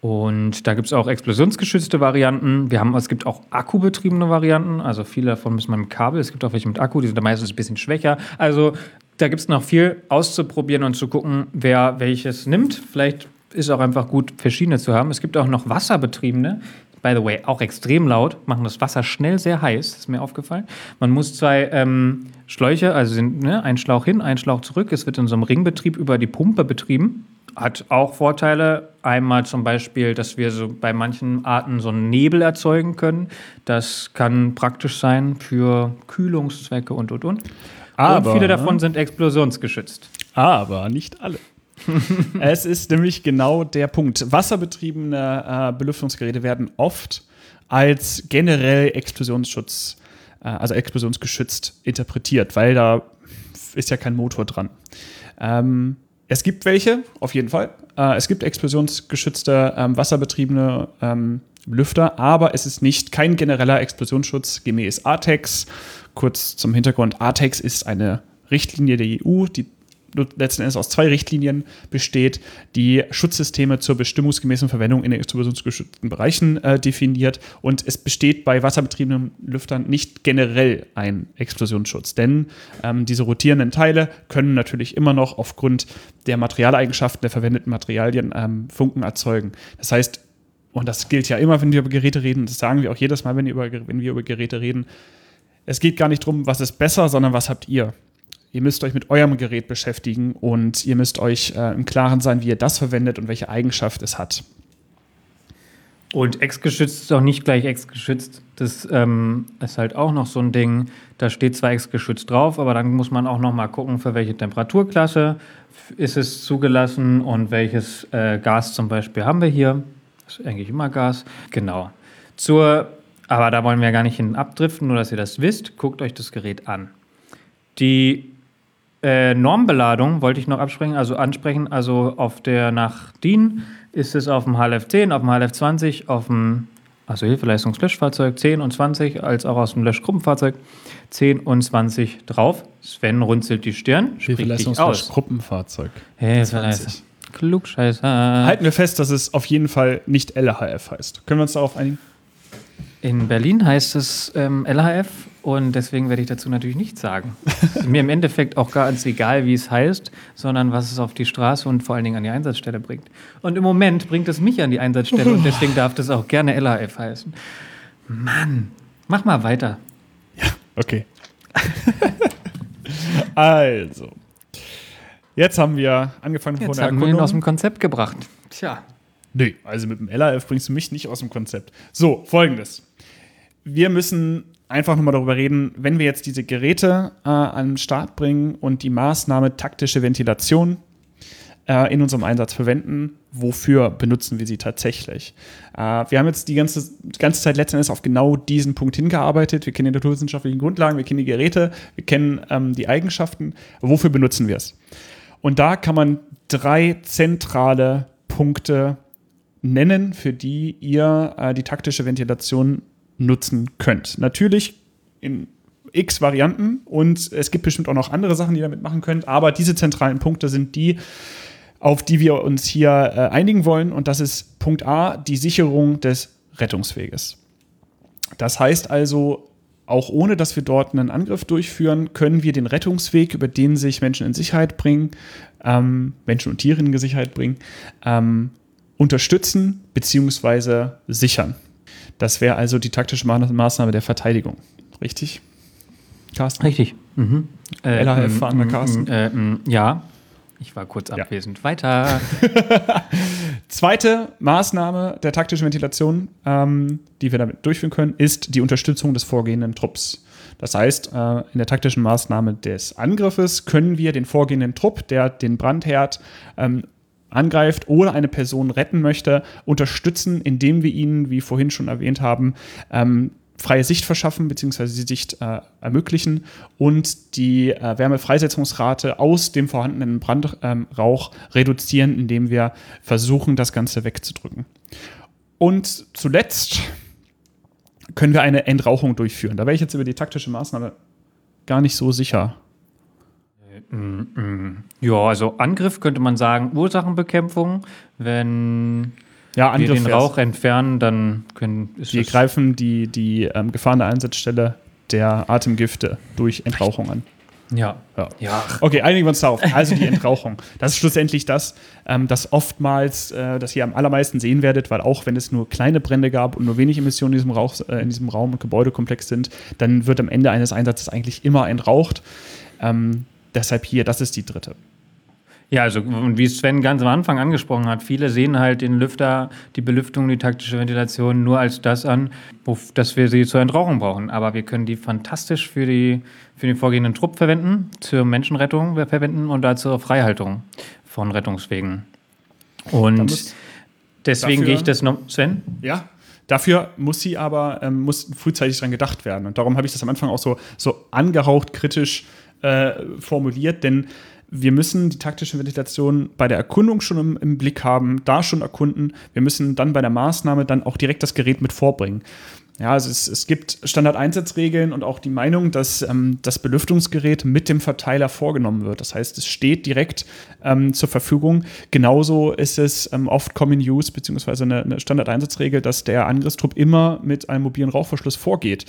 Und da gibt es auch explosionsgeschützte Varianten. Wir haben, es gibt auch akkubetriebene Varianten. Also viele davon müssen man mit Kabel. Es gibt auch welche mit Akku, die sind meistens ein bisschen schwächer. Also da gibt es noch viel auszuprobieren und zu gucken, wer welches nimmt. Vielleicht ist auch einfach gut, verschiedene zu haben. Es gibt auch noch wasserbetriebene. By the way, auch extrem laut, machen das Wasser schnell sehr heiß, ist mir aufgefallen. Man muss zwei ähm, Schläuche, also sind, ne, ein Schlauch hin, ein Schlauch zurück. Es wird in so einem Ringbetrieb über die Pumpe betrieben. Hat auch Vorteile. Einmal zum Beispiel, dass wir so bei manchen Arten so einen Nebel erzeugen können. Das kann praktisch sein für Kühlungszwecke und, und, und. Aber, und viele davon sind explosionsgeschützt. Aber nicht alle. Es ist nämlich genau der Punkt. Wasserbetriebene äh, Belüftungsgeräte werden oft als generell Explosionsschutz, äh, also explosionsgeschützt interpretiert, weil da ist ja kein Motor dran. Ähm, es gibt welche, auf jeden Fall. Äh, es gibt explosionsgeschützte ähm, wasserbetriebene ähm, Lüfter, aber es ist nicht kein genereller Explosionsschutz gemäß ARTEX. Kurz zum Hintergrund: ARTEX ist eine Richtlinie der E U, die letzten Endes aus zwei Richtlinien besteht, die Schutzsysteme zur bestimmungsgemäßen Verwendung in den explosionsgeschützten Bereichen äh, definiert. Und es besteht bei wasserbetriebenen Lüftern nicht generell ein Explosionsschutz, denn ähm, diese rotierenden Teile können natürlich immer noch aufgrund der Materialeigenschaften der verwendeten Materialien ähm, Funken erzeugen. Das heißt, und das gilt ja immer, wenn wir über Geräte reden, das sagen wir auch jedes Mal, wenn wir über, wenn wir über Geräte reden, es geht gar nicht darum, was ist besser, sondern was habt ihr. Ihr müsst euch mit eurem Gerät beschäftigen und ihr müsst euch äh, im Klaren sein, wie ihr das verwendet und welche Eigenschaft es hat. Und ex-geschützt ist auch nicht gleich ex-geschützt. Das ähm, ist halt auch noch so ein Ding. Da steht zwar ex-geschützt drauf, aber dann muss man auch noch mal gucken, für welche Temperaturklasse ist es zugelassen und welches äh, Gas zum Beispiel haben wir hier. Das ist eigentlich immer Gas. Genau. Zur, aber da wollen wir gar nicht hin abdriften, nur dass ihr das wisst. Guckt euch das Gerät an. Die Äh, Normbeladung wollte ich noch absprechen, also ansprechen. Also auf der nach D I N ist es auf dem H L F zehn, auf dem H L F zwanzig, auf dem also Hilfeleistungslöschfahrzeug zehn und zwanzig, als auch aus dem Löschgruppenfahrzeug zehn und zwanzig drauf. Sven runzelt die Stirn, spricht dich aus. Hilfeleistungslöschgruppenfahrzeug. Hilfeleistung. Klugscheißer. Halten wir fest, dass es auf jeden Fall nicht L H F heißt. Können wir uns darauf einigen? In Berlin heißt es ähm, L H F und deswegen werde ich dazu natürlich nichts sagen. Ist mir im Endeffekt auch ganz egal, wie es heißt, sondern was es auf die Straße und vor allen Dingen an die Einsatzstelle bringt. Und im Moment bringt es mich an die Einsatzstelle und deswegen darf das auch gerne L H F heißen. Mann, mach mal weiter. Ja, okay. Also, jetzt haben wir angefangen von Jetzt der haben wir ihn aus dem Konzept gebracht. Tja. Nö, also mit dem L H F bringst du mich nicht aus dem Konzept. So, Folgendes. Wir müssen einfach nochmal darüber reden, wenn wir jetzt diese Geräte äh, an den Start bringen und die Maßnahme taktische Ventilation äh, in unserem Einsatz verwenden, wofür benutzen wir sie tatsächlich? Äh, wir haben jetzt die ganze, die ganze Zeit letzten Endes auf genau diesen Punkt hingearbeitet. Wir kennen die naturwissenschaftlichen Grundlagen, wir kennen die Geräte, wir kennen ähm, die Eigenschaften. Wofür benutzen wir es? Und da kann man drei zentrale Punkte nennen, für die ihr äh, die taktische Ventilation nutzen könnt. Natürlich in x Varianten und es gibt bestimmt auch noch andere Sachen, die ihr damit machen könnt, aber diese zentralen Punkte sind die, auf die wir uns hier äh, einigen wollen, und das ist Punkt A, die Sicherung des Rettungsweges. Das heißt also, auch ohne dass wir dort einen Angriff durchführen, können wir den Rettungsweg, über den sich Menschen in Sicherheit bringen, ähm, Menschen und Tiere in Sicherheit bringen, ähm, unterstützen bzw. sichern. Das wäre also die taktische Maßnahme der Verteidigung. Richtig, Carsten? Richtig. Mhm. Äh, L H F fahren wir, Carsten? Äh, äh, ja, ich war kurz abwesend. Ja. Weiter. Zweite Maßnahme der taktischen Ventilation, ähm, die wir damit durchführen können, ist die Unterstützung des vorgehenden Trupps. Das heißt, äh, in der taktischen Maßnahme des Angriffes können wir den vorgehenden Trupp, der den Brandherd ähm, angreift oder eine Person retten möchte, unterstützen, indem wir ihnen, wie vorhin schon erwähnt haben, ähm, freie Sicht verschaffen bzw. die Sicht äh, ermöglichen und die äh, Wärmefreisetzungsrate aus dem vorhandenen Brandrauch ähm, reduzieren, indem wir versuchen, das Ganze wegzudrücken. Und zuletzt können wir eine Entrauchung durchführen. Da wäre ich jetzt über die taktische Maßnahme gar nicht so sicher. Ja, also Angriff könnte man sagen, Ursachenbekämpfung, wenn ja, wir den Rauch entfernen, dann können... Wir greifen die, die ähm, gefahrene Einsatzstelle der Atemgifte durch Entrauchung an. Ja. ja. ja. Okay, einigen wir uns darauf. Also die Entrauchung. Das ist schlussendlich das, ähm, das oftmals, äh, das ihr am allermeisten sehen werdet, weil auch wenn es nur kleine Brände gab und nur wenig Emissionen in diesem, Rauch, äh, in diesem Raum und Gebäudekomplex sind, dann wird am Ende eines Einsatzes eigentlich immer entraucht. Ähm, deshalb hier, das ist die dritte. Ja, also und wie Sven ganz am Anfang angesprochen hat, viele sehen halt den Lüfter, die Belüftung, die taktische Ventilation nur als das an, wo, dass wir sie zur Entrauchung brauchen. Aber wir können die fantastisch für, die, für den vorgehenden Trupp verwenden, zur Menschenrettung verwenden und da zur Freihaltung von Rettungswegen. Und deswegen dafür, gehe ich das noch, Sven? Ja, dafür muss sie aber, ähm, muss frühzeitig dran gedacht werden. Und darum habe ich das am Anfang auch so, so angehaucht kritisch äh, formuliert, denn wir müssen die taktische Ventilation bei der Erkundung schon im, im Blick haben, da schon erkunden. Wir müssen dann bei der Maßnahme dann auch direkt das Gerät mit vorbringen. Ja, also es, es gibt Standardeinsatzregeln und auch die Meinung, dass ähm, das Belüftungsgerät mit dem Verteiler vorgenommen wird. Das heißt, es steht direkt ähm, zur Verfügung. Genauso ist es ähm, oft Common Use beziehungsweise eine, eine Standardeinsatzregel, dass der Angriffstrupp immer mit einem mobilen Rauchverschluss vorgeht.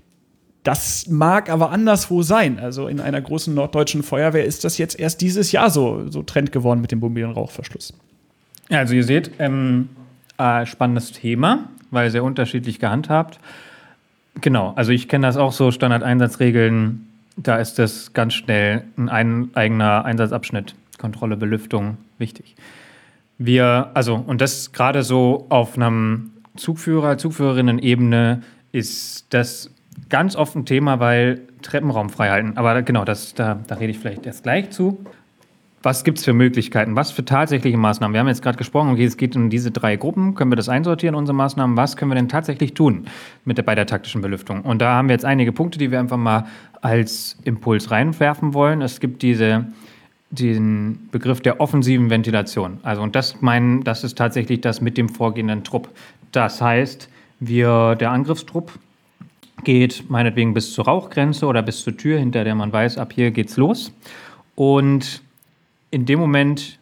Das mag aber anderswo sein. Also in einer großen norddeutschen Feuerwehr ist das jetzt erst dieses Jahr so, so Trend geworden mit dem mobilen Rauchverschluss. Ja, also ihr seht, ähm, äh, spannendes Thema, weil sehr unterschiedlich gehandhabt. Genau, also ich kenne das auch so, Standardeinsatzregeln, da ist das ganz schnell ein, ein eigener Einsatzabschnitt, Kontrolle, Belüftung, wichtig. Wir, also, und das gerade so auf einem Zugführer, Zugführerinnen-Ebene ist das ganz oft ein Thema, weil Treppenraum frei halten. Aber genau, das, da, da rede ich vielleicht erst gleich zu. Was gibt es für Möglichkeiten? Was für tatsächliche Maßnahmen? Wir haben jetzt gerade gesprochen, okay, es geht um diese drei Gruppen. Können wir das einsortieren, unsere Maßnahmen? Was können wir denn tatsächlich tun mit der, bei der taktischen Belüftung? Und da haben wir jetzt einige Punkte, die wir einfach mal als Impuls reinwerfen wollen. Es gibt diese, den Begriff der offensiven Ventilation. Also, und das meinen, das ist tatsächlich das mit dem vorgehenden Trupp. Das heißt, wir, der Angriffstrupp geht meinetwegen bis zur Rauchgrenze oder bis zur Tür, hinter der man weiß, ab hier geht's los. Und in dem Moment,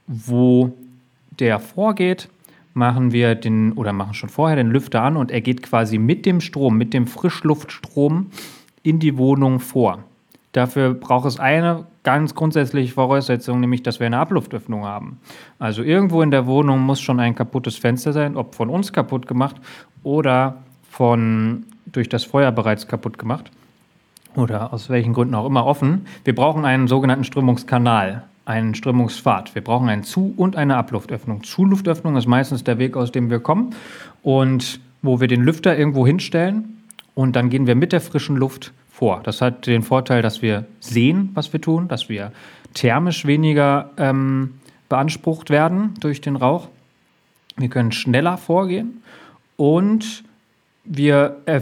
wo der vorgeht, machen wir den, oder machen schon vorher den Lüfter an und er geht quasi mit dem Strom, mit dem Frischluftstrom in die Wohnung vor. Dafür braucht es eine ganz grundsätzliche Voraussetzung, nämlich, dass wir eine Abluftöffnung haben. Also irgendwo in der Wohnung muss schon ein kaputtes Fenster sein, ob von uns kaputt gemacht oder von durch das Feuer bereits kaputt gemacht oder aus welchen Gründen auch immer offen. Wir brauchen einen sogenannten Strömungskanal, einen Strömungspfad. Wir brauchen einen Zu- und eine Abluftöffnung. Zuluftöffnung ist meistens der Weg, aus dem wir kommen und wo wir den Lüfter irgendwo hinstellen und dann gehen wir mit der frischen Luft vor. Das hat den Vorteil, dass wir sehen, was wir tun, dass wir thermisch weniger ähm, beansprucht werden durch den Rauch. Wir können schneller vorgehen und Wir, äh,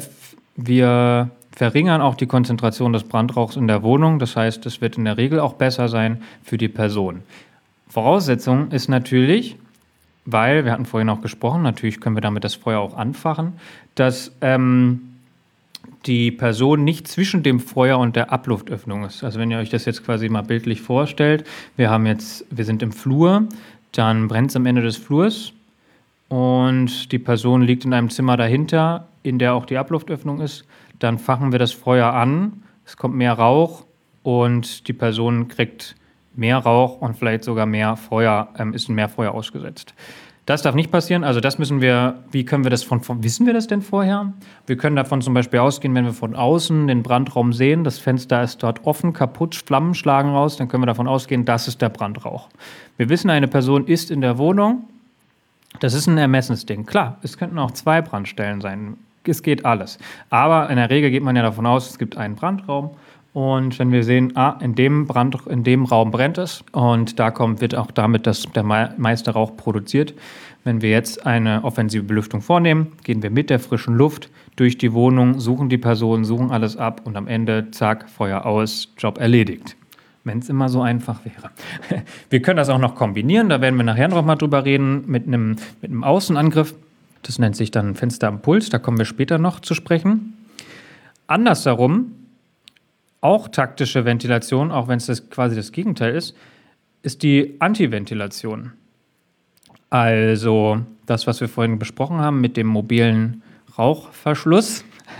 wir verringern auch die Konzentration des Brandrauchs in der Wohnung. Das heißt, es wird in der Regel auch besser sein für die Person. Voraussetzung ist natürlich, weil, wir hatten vorhin auch gesprochen, natürlich können wir damit das Feuer auch anfachen, dass ähm, die Person nicht zwischen dem Feuer und der Abluftöffnung ist. Also wenn ihr euch das jetzt quasi mal bildlich vorstellt, wir haben jetzt, wir sind im Flur, dann brennt es am Ende des Flurs und die Person liegt in einem Zimmer dahinter, in der auch die Abluftöffnung ist, dann fachen wir das Feuer an, es kommt mehr Rauch und die Person kriegt mehr Rauch und vielleicht sogar mehr Feuer, ähm, ist mehr Feuer ausgesetzt. Das darf nicht passieren, also das müssen wir, wie können wir das von, von, wissen wir das denn vorher? Wir können davon zum Beispiel ausgehen, wenn wir von außen den Brandraum sehen, das Fenster ist dort offen, kaputt, Flammen schlagen raus, dann können wir davon ausgehen, das ist der Brandrauch. Wir wissen, eine Person ist in der Wohnung, das ist ein Ermessensding. Klar, es könnten auch zwei Brandstellen sein, es geht alles. Aber in der Regel geht man ja davon aus, es gibt einen Brandraum. Und wenn wir sehen, ah, in dem, Brand, in dem Raum brennt es und da kommt, wird auch damit das, der meiste Rauch produziert. Wenn wir jetzt eine offensive Belüftung vornehmen, gehen wir mit der frischen Luft durch die Wohnung, suchen die Person, suchen alles ab und am Ende, zack, Feuer aus, Job erledigt. Wenn es immer so einfach wäre. Wir können das auch noch kombinieren, da werden wir nachher noch mal drüber reden, mit einem, mit einem Außenangriff. Das nennt sich dann Fenster am Puls, da kommen wir später noch zu sprechen. Andersherum, auch taktische Ventilation, auch wenn es das quasi das Gegenteil ist, ist die Antiventilation. Also das, was wir vorhin besprochen haben mit dem mobilen Rauchverschluss.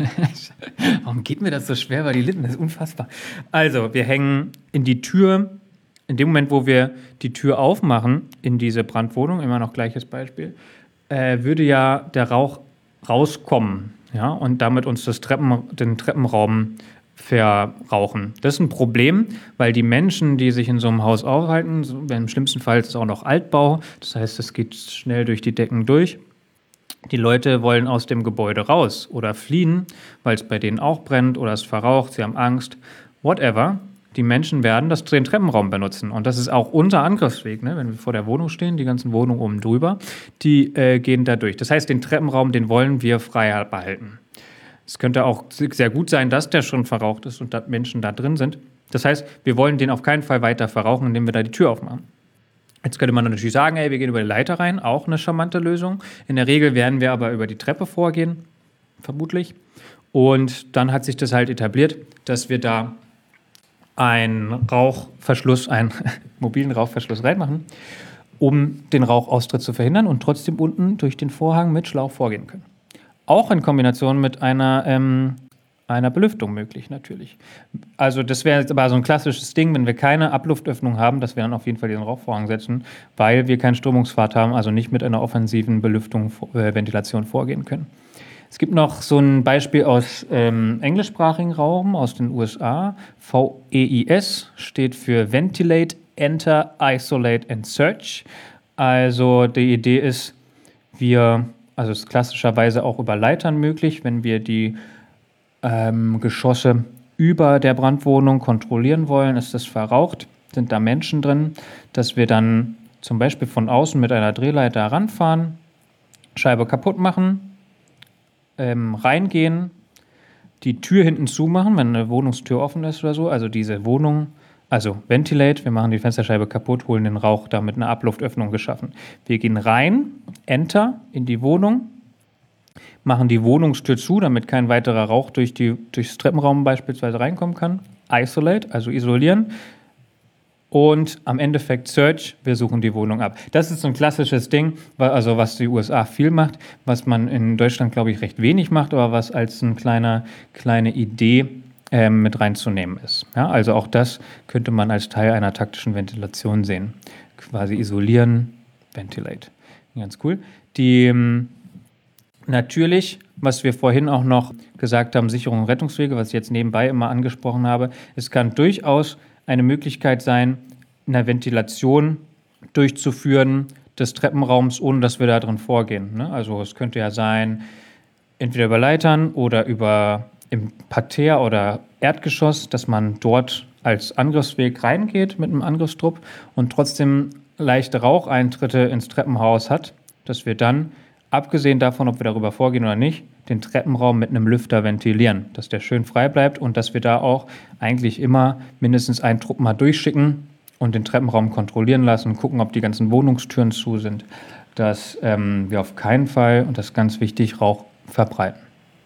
Warum geht mir das so schwer bei die Lippen? Das ist unfassbar. Also, wir hängen in die Tür, in dem Moment, wo wir die Tür aufmachen in diese Brandwohnung, immer noch gleiches Beispiel, äh, würde ja der Rauch rauskommen, ja, und damit uns das Treppen, den Treppenraum verrauchen. Das ist ein Problem, weil die Menschen, die sich in so einem Haus aufhalten, so, im schlimmsten Fall ist es auch noch Altbau, das heißt, es geht schnell durch die Decken durch. Die Leute wollen aus dem Gebäude raus oder fliehen, weil es bei denen auch brennt oder es verraucht, sie haben Angst, whatever. Die Menschen werden das, den Treppenraum benutzen. Und das ist auch unser Angriffsweg, ne? Wenn wir vor der Wohnung stehen, die ganzen Wohnungen oben drüber, die äh, gehen da durch. Das heißt, den Treppenraum, den wollen wir frei behalten. Es könnte auch sehr gut sein, dass der schon verraucht ist und da Menschen da drin sind. Das heißt, wir wollen den auf keinen Fall weiter verrauchen, indem wir da die Tür aufmachen. Jetzt könnte man natürlich sagen, ey, wir gehen über die Leiter rein, auch eine charmante Lösung. In der Regel werden wir aber über die Treppe vorgehen, vermutlich. Und dann hat sich das halt etabliert, dass wir da einen Rauchverschluss, einen mobilen Rauchverschluss reinmachen, um den Rauchaustritt zu verhindern und trotzdem unten durch den Vorhang mit Schlauch vorgehen können. Auch in Kombination mit einer, ähm, einer Belüftung möglich natürlich. Also das wäre jetzt aber so ein klassisches Ding, wenn wir keine Abluftöffnung haben, dass wir dann auf jeden Fall diesen Rauchvorhang setzen, weil wir keinen Strömungspfad haben, also nicht mit einer offensiven Belüftung, äh, Ventilation vorgehen können. Es gibt noch so ein Beispiel aus ähm, englischsprachigen Raum, aus den U S A. V E I S steht für Ventilate, Enter, Isolate and Search. Also die Idee ist, wir, also es ist klassischerweise auch über Leitern möglich, wenn wir die ähm, Geschosse über der Brandwohnung kontrollieren wollen, ist das verraucht, sind da Menschen drin, dass wir dann zum Beispiel von außen mit einer Drehleiter ranfahren, Scheibe kaputt machen, Ähm, reingehen, die Tür hinten zumachen, wenn eine Wohnungstür offen ist oder so, also diese Wohnung, also Ventilate, wir machen die Fensterscheibe kaputt, holen den Rauch, damit eine Abluftöffnung geschaffen. Wir gehen rein, Enter, in die Wohnung, machen die Wohnungstür zu, damit kein weiterer Rauch durch die, durchs Treppenraum beispielsweise reinkommen kann. Isolate, also isolieren. Und am Endeffekt Search, wir suchen die Wohnung ab. Das ist so ein klassisches Ding, also was die U S A viel macht, was man in Deutschland, glaube ich, recht wenig macht, aber was als eine kleine, kleine Idee ähm, mit reinzunehmen ist. Ja, also auch das könnte man als Teil einer taktischen Ventilation sehen. Quasi isolieren, ventilate. Ganz cool. Die ähm, natürlich, was wir vorhin auch noch gesagt haben, Sicherung und Rettungswege, was ich jetzt nebenbei immer angesprochen habe, es kann durchaus eine Möglichkeit sein, eine Ventilation durchzuführen des Treppenraums, ohne dass wir da drin vorgehen. Ne? Also es könnte ja sein, entweder über Leitern oder über im Parterre oder Erdgeschoss, dass man dort als Angriffsweg reingeht mit einem Angriffstrupp und trotzdem leichte Raucheintritte ins Treppenhaus hat, dass wir dann, abgesehen davon, ob wir darüber vorgehen oder nicht, den Treppenraum mit einem Lüfter ventilieren, dass der schön frei bleibt und dass wir da auch eigentlich immer mindestens einen Trupp mal durchschicken und den Treppenraum kontrollieren lassen, gucken, ob die ganzen Wohnungstüren zu sind, dass ähm, wir auf keinen Fall, und das ist ganz wichtig, Rauch verbreiten.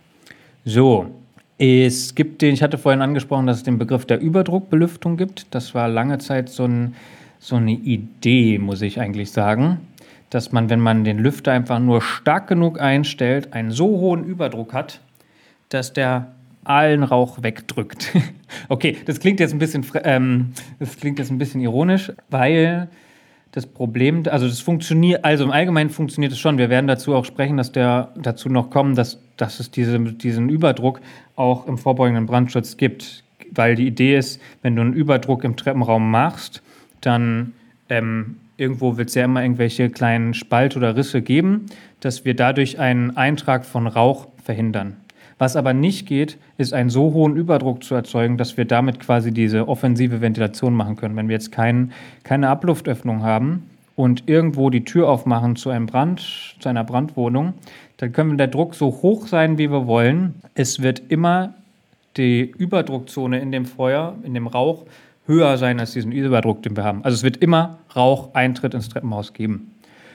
So, es gibt den, ich hatte vorhin angesprochen, dass es den Begriff der Überdruckbelüftung gibt. Das war lange Zeit so, ein, so eine Idee, muss ich eigentlich sagen, dass man, wenn man den Lüfter einfach nur stark genug einstellt, einen so hohen Überdruck hat, dass der allen Rauch wegdrückt. Okay, das klingt jetzt ein bisschen, ähm, das klingt jetzt ein bisschen ironisch, weil das Problem, also das funktioniert, also im Allgemeinen funktioniert es schon. Wir werden dazu auch sprechen, dass der dazu noch kommen, dass, dass es diese, diesen Überdruck auch im vorbeugenden Brandschutz gibt. Weil die Idee ist, wenn du einen Überdruck im Treppenraum machst, dann ähm, irgendwo wird es ja immer irgendwelche kleinen Spalt oder Risse geben, dass wir dadurch einen Eintrag von Rauch verhindern. Was aber nicht geht, ist einen so hohen Überdruck zu erzeugen, dass wir damit quasi diese offensive Ventilation machen können. Wenn wir jetzt kein, keine Abluftöffnung haben und irgendwo die Tür aufmachen zu einem Brand, zu einer Brandwohnung, dann können der Druck so hoch sein, wie wir wollen. Es wird immer die Überdruckzone in dem Feuer, in dem Rauch, höher sein als diesen Überdruck, den wir haben. Also es wird immer Raucheintritt ins Treppenhaus geben.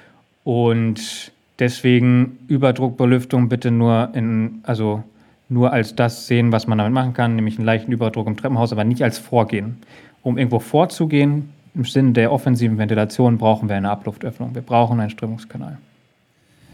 Und deswegen Überdruckbelüftung bitte nur in, also nur als das sehen, was man damit machen kann, nämlich einen leichten Überdruck im Treppenhaus, aber nicht als Vorgehen. Um irgendwo vorzugehen, im Sinne der offensiven Ventilation, brauchen wir eine Abluftöffnung. Wir brauchen einen Strömungskanal.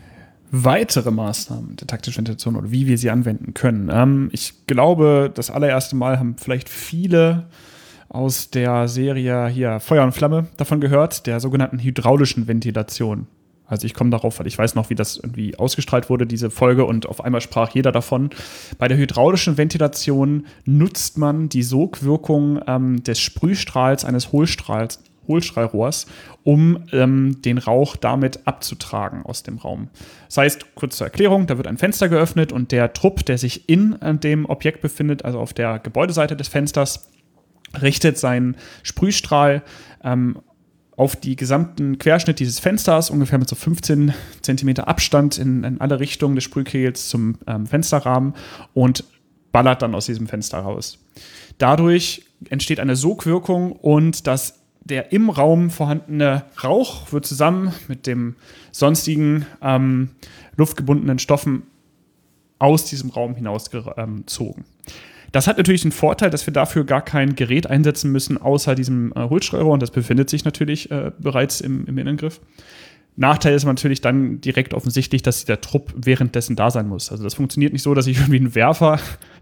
Weitere Maßnahmen der taktischen Ventilation oder wie wir sie anwenden können. Ähm, ich glaube, das allererste Mal haben vielleicht viele aus der Serie hier Feuer und Flamme davon gehört, der sogenannten hydraulischen Ventilation. Also ich komme darauf, weil ich weiß noch, wie das irgendwie ausgestrahlt wurde, diese Folge, und auf einmal sprach jeder davon. Bei der hydraulischen Ventilation nutzt man die Sogwirkung ähm, des Sprühstrahls eines Hohlstrahls, Hohlstrahlrohrs, um ähm, den Rauch damit abzutragen aus dem Raum. Das heißt, kurz zur Erklärung, da wird ein Fenster geöffnet und der Trupp, der sich in äh, dem Objekt befindet, also auf der Gebäudeseite des Fensters, richtet seinen Sprühstrahl ähm, auf die gesamten Querschnitt dieses Fensters, ungefähr mit so fünfzehn Zentimeter Abstand in, in alle Richtungen des Sprühkegels zum ähm, Fensterrahmen und ballert dann aus diesem Fenster raus. Dadurch entsteht eine Sogwirkung und das der im Raum vorhandene Rauch wird zusammen mit dem sonstigen ähm, luftgebundenen Stoffen aus diesem Raum hinausgezogen. Das hat natürlich den Vorteil, dass wir dafür gar kein Gerät einsetzen müssen, außer diesem äh, Hohlstrahlrohr, und das befindet sich natürlich äh, bereits im, im Innengriff. Nachteil ist natürlich dann direkt offensichtlich, dass der Trupp währenddessen da sein muss. Also das funktioniert nicht so, dass ich irgendwie einen Werfer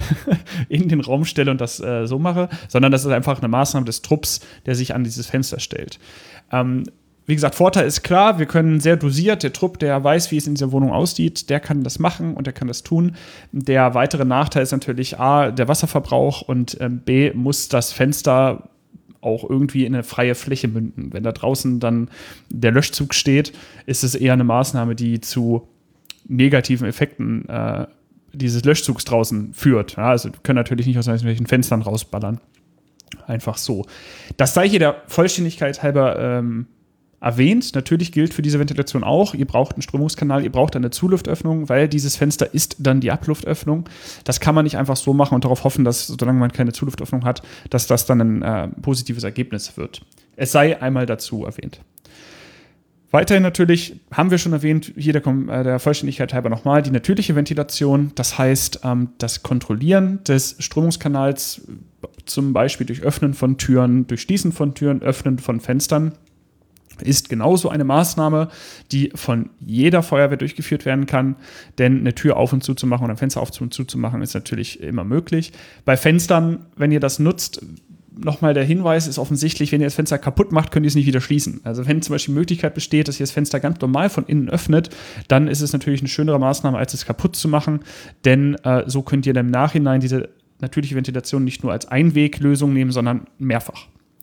in den Raum stelle und das äh, so mache, sondern das ist einfach eine Maßnahme des Trupps, der sich an dieses Fenster stellt. Ähm, wie gesagt, Vorteil ist klar, wir können sehr dosiert, der Trupp, der weiß, wie es in dieser Wohnung aussieht, der kann das machen und der kann das tun. Der weitere Nachteil ist natürlich A, der Wasserverbrauch, und ähm, B, muss das Fenster auch irgendwie in eine freie Fläche münden. Wenn da draußen dann der Löschzug steht, ist es eher eine Maßnahme, die zu negativen Effekten äh, dieses Löschzugs draußen führt. Ja, also wir können natürlich nicht aus irgendwelchen Fenstern rausballern. Einfach so. Das sei hier der Vollständigkeit halber ähm, erwähnt. Natürlich gilt für diese Ventilation auch, ihr braucht einen Strömungskanal, ihr braucht eine Zuluftöffnung, weil dieses Fenster ist dann die Abluftöffnung. Das kann man nicht einfach so machen und darauf hoffen, dass, solange man keine Zuluftöffnung hat, dass das dann ein äh, positives Ergebnis wird. Es sei einmal dazu erwähnt. Weiterhin natürlich, haben wir schon erwähnt, hier der, äh, der Vollständigkeit halber nochmal, die natürliche Ventilation, das heißt ähm, das Kontrollieren des Strömungskanals, zum Beispiel durch Öffnen von Türen, durch Schließen von Türen, Öffnen von Fenstern, ist genauso eine Maßnahme, die von jeder Feuerwehr durchgeführt werden kann, denn eine Tür auf und zu zu machen oder ein Fenster auf und zu zu machen ist natürlich immer möglich. Bei Fenstern, wenn ihr das nutzt, nochmal der Hinweis ist offensichtlich, wenn ihr das Fenster kaputt macht, könnt ihr es nicht wieder schließen. Also wenn zum Beispiel die Möglichkeit besteht, dass ihr das Fenster ganz normal von innen öffnet, dann ist es natürlich eine schönere Maßnahme, als es kaputt zu machen, denn äh, so könnt ihr dann im Nachhinein diese natürliche Ventilation nicht nur als Einweglösung nehmen, sondern mehrfach.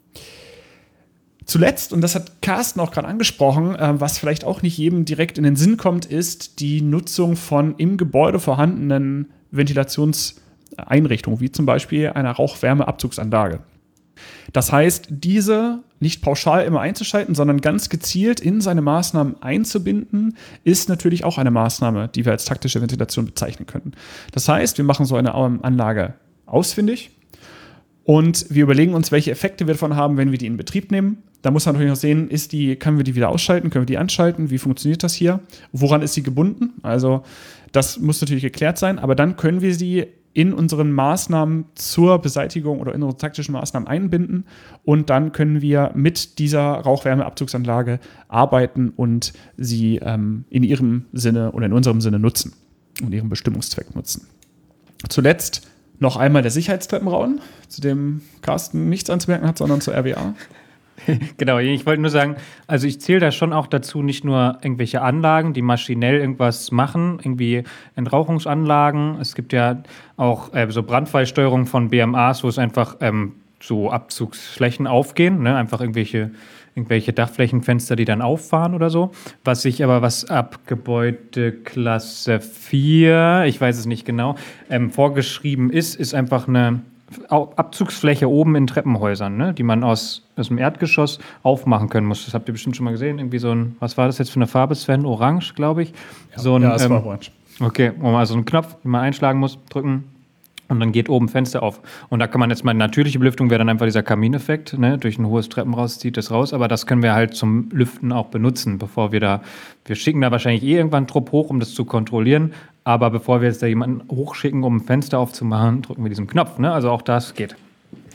Zuletzt, und das hat Carsten auch gerade angesprochen, äh, was vielleicht auch nicht jedem direkt in den Sinn kommt, ist die Nutzung von im Gebäude vorhandenen Ventilationseinrichtungen, wie zum Beispiel einer Rauchwärmeabzugsanlage. Das heißt, diese nicht pauschal immer einzuschalten, sondern ganz gezielt in seine Maßnahmen einzubinden, ist natürlich auch eine Maßnahme, die wir als taktische Ventilation bezeichnen können. Das heißt, wir machen so eine Anlage ausfindig und wir überlegen uns, welche Effekte wir davon haben, wenn wir die in Betrieb nehmen. Da muss man natürlich noch sehen, ist die, können wir die wieder ausschalten, können wir die anschalten, wie funktioniert das hier, woran ist sie gebunden? Also das muss natürlich geklärt sein, aber dann können wir sie in unseren Maßnahmen zur Beseitigung oder in unsere taktischen Maßnahmen einbinden und dann können wir mit dieser Rauchwärmeabzugsanlage arbeiten und sie ähm, in ihrem Sinne oder in unserem Sinne nutzen und ihren Bestimmungszweck nutzen. Zuletzt noch einmal der Sicherheitstreppenraum, zu dem Carsten nichts anzumerken hat, sondern zur R W A. Genau, ich wollte nur sagen, also ich zähle da schon auch dazu nicht nur irgendwelche Anlagen, die maschinell irgendwas machen, irgendwie Entrauchungsanlagen. Es gibt ja auch äh, so Brandfallsteuerung von B M As, wo es einfach ähm, so Abzugsflächen aufgehen, ne? Einfach irgendwelche, irgendwelche Dachflächenfenster, die dann auffahren oder so. Was sich aber, was ab Gebäudeklasse vier, ich weiß es nicht genau, ähm, vorgeschrieben ist, ist einfach eine Abzugsfläche oben in Treppenhäusern, ne, die man aus, aus dem Erdgeschoss aufmachen können muss. Das habt ihr bestimmt schon mal gesehen. Irgendwie so ein, was war das jetzt für eine Farbe, Sven? Orange, glaube ich. Ja, so ein, ja, es ähm, war orange. Okay, wo man also einen Knopf, den man einschlagen muss, drücken und dann geht oben Fenster auf. Und da kann man jetzt mal, natürliche Belüftung wäre dann einfach dieser Kamineffekt, ne, durch ein hohes Treppenhaus zieht das raus, aber das können wir halt zum Lüften auch benutzen, bevor wir da, wir schicken da wahrscheinlich eh irgendwann einen Trupp hoch, um das zu kontrollieren, aber bevor wir jetzt da jemanden hochschicken, um ein Fenster aufzumachen, drücken wir diesen Knopf, ne, also auch das geht.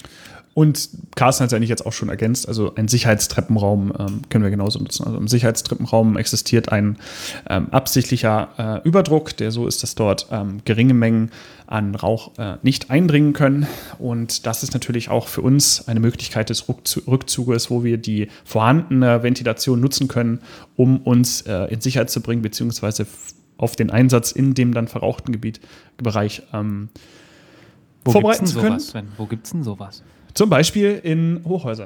Und Carsten hat es eigentlich jetzt auch schon ergänzt, also ein Sicherheitstreppenraum ähm, können wir genauso nutzen. Also im Sicherheitstreppenraum existiert ein ähm, absichtlicher äh, Überdruck, der so ist, dass dort ähm, geringe Mengen an Rauch äh, nicht eindringen können. Und das ist natürlich auch für uns eine Möglichkeit des Rückzu- Rückzuges, wo wir die vorhandene Ventilation nutzen können, um uns äh, in Sicherheit zu bringen, beziehungsweise f- auf den Einsatz in dem dann verrauchten Gebiet, Bereich ähm, Wo vorbereiten gibt's zu denn können. sowas, Sven? Wo gibt's denn sowas? Zum Beispiel in Hochhäusern.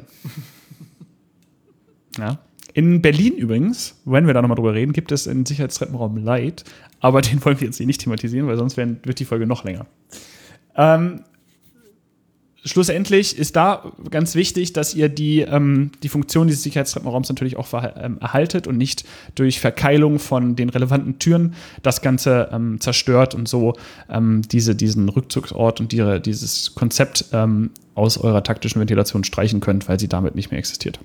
Ja. In Berlin übrigens, wenn wir da nochmal drüber reden, gibt es einen Sicherheitstreppenraum Light, aber den wollen wir jetzt hier nicht thematisieren, weil sonst werden, wird die Folge noch länger. Ähm, schlussendlich ist da ganz wichtig, dass ihr die, ähm, die Funktion dieses Sicherheitstreppenraums natürlich auch verha- ähm, erhaltet und nicht durch Verkeilung von den relevanten Türen das Ganze ähm, zerstört und so ähm, diese, diesen Rückzugsort und die, dieses Konzept ähm, aus eurer taktischen Ventilation streichen könnt, weil sie damit nicht mehr existiert.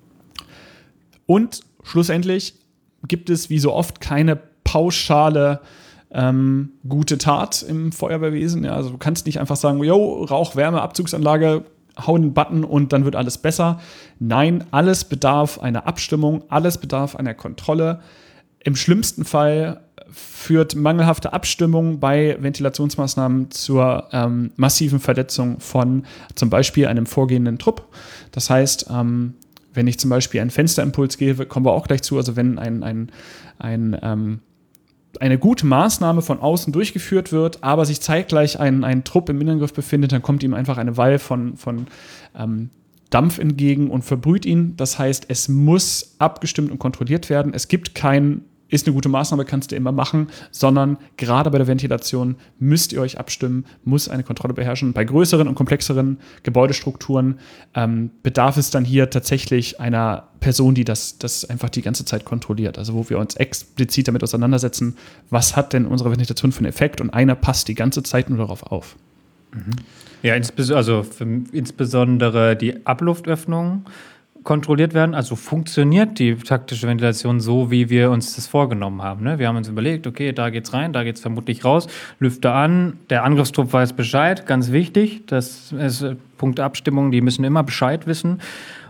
Und schlussendlich gibt es wie so oft keine pauschale ähm, gute Tat im Feuerwehrwesen. Ja, also du kannst nicht einfach sagen, yo, Rauch-Wärme-Abzugsanlage, hau einen Button und dann wird alles besser. Nein, alles bedarf einer Abstimmung, alles bedarf einer Kontrolle. Im schlimmsten Fall führt mangelhafte Abstimmung bei Ventilationsmaßnahmen zur ähm, massiven Verletzung von zum Beispiel einem vorgehenden Trupp. Das heißt, ähm, wenn ich zum Beispiel einen Fensterimpuls gebe, kommen wir auch gleich zu, also wenn ein, ein, ein ähm, eine gute Maßnahme von außen durchgeführt wird, aber sich zeitgleich ein, ein Trupp im Innengriff befindet, dann kommt ihm einfach eine Wall von, von ähm, Dampf entgegen und verbrüht ihn. Das heißt, es muss abgestimmt und kontrolliert werden. Es gibt kein, ist eine gute Maßnahme, kannst du immer machen, sondern gerade bei der Ventilation müsst ihr euch abstimmen, muss eine Kontrolle beherrschen. Bei größeren und komplexeren Gebäudestrukturen ähm, bedarf es dann hier tatsächlich einer Person, die das, das einfach die ganze Zeit kontrolliert. Also wo wir uns explizit damit auseinandersetzen, was hat denn unsere Ventilation für einen Effekt, und einer passt die ganze Zeit nur darauf auf. Mhm. Ja, insbes- also für, insbesondere die Abluftöffnung kontrolliert werden. Also funktioniert die taktische Ventilation so, wie wir uns das vorgenommen haben. Ne? Wir haben uns überlegt, okay, da geht's rein, da geht's vermutlich raus, Lüfter an, der Angriffstrupp weiß Bescheid, ganz wichtig, das ist äh, Punkte Abstimmung, die müssen immer Bescheid wissen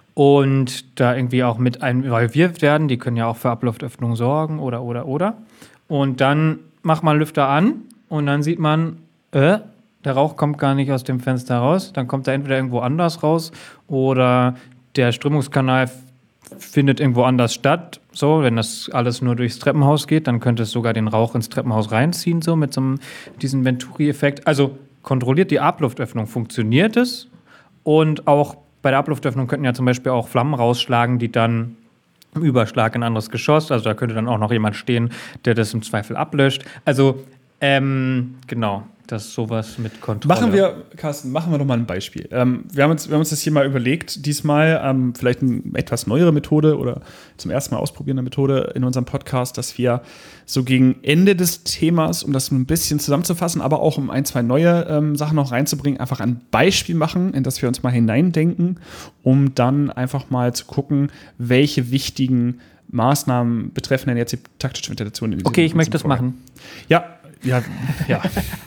und da irgendwie auch mit involviert werden, die können ja auch für Abluftöffnung sorgen oder, oder, oder. Und dann macht man Lüfter an und dann sieht man, äh, der Rauch kommt gar nicht aus dem Fenster raus, dann kommt er entweder irgendwo anders raus oder der Strömungskanal f- findet irgendwo anders statt. So, wenn das alles nur durchs Treppenhaus geht, dann könnte es sogar den Rauch ins Treppenhaus reinziehen, so mit so einem, diesem Venturi-Effekt. Also kontrolliert die Abluftöffnung, funktioniert es? Und auch bei der Abluftöffnung könnten ja zum Beispiel auch Flammen rausschlagen, die dann im Überschlag in ein anderes Geschoss, also da könnte dann auch noch jemand stehen, der das im Zweifel ablöscht. Also, ähm, genau. Das ist sowas mit Kontrolle. Machen wir, Carsten, machen wir doch mal ein Beispiel. Ähm, wir, haben uns, wir haben uns das hier mal überlegt, diesmal ähm, vielleicht eine etwas neuere Methode oder zum ersten Mal ausprobierende Methode in unserem Podcast, dass wir so gegen Ende des Themas, um das ein bisschen zusammenzufassen, aber auch um ein, zwei neue ähm, Sachen noch reinzubringen, einfach ein Beispiel machen, in das wir uns mal hineindenken, um dann einfach mal zu gucken, welche wichtigen Maßnahmen betreffen denn jetzt die taktische Ventilation. In okay, ich möchte das machen. Ja, ja, ja.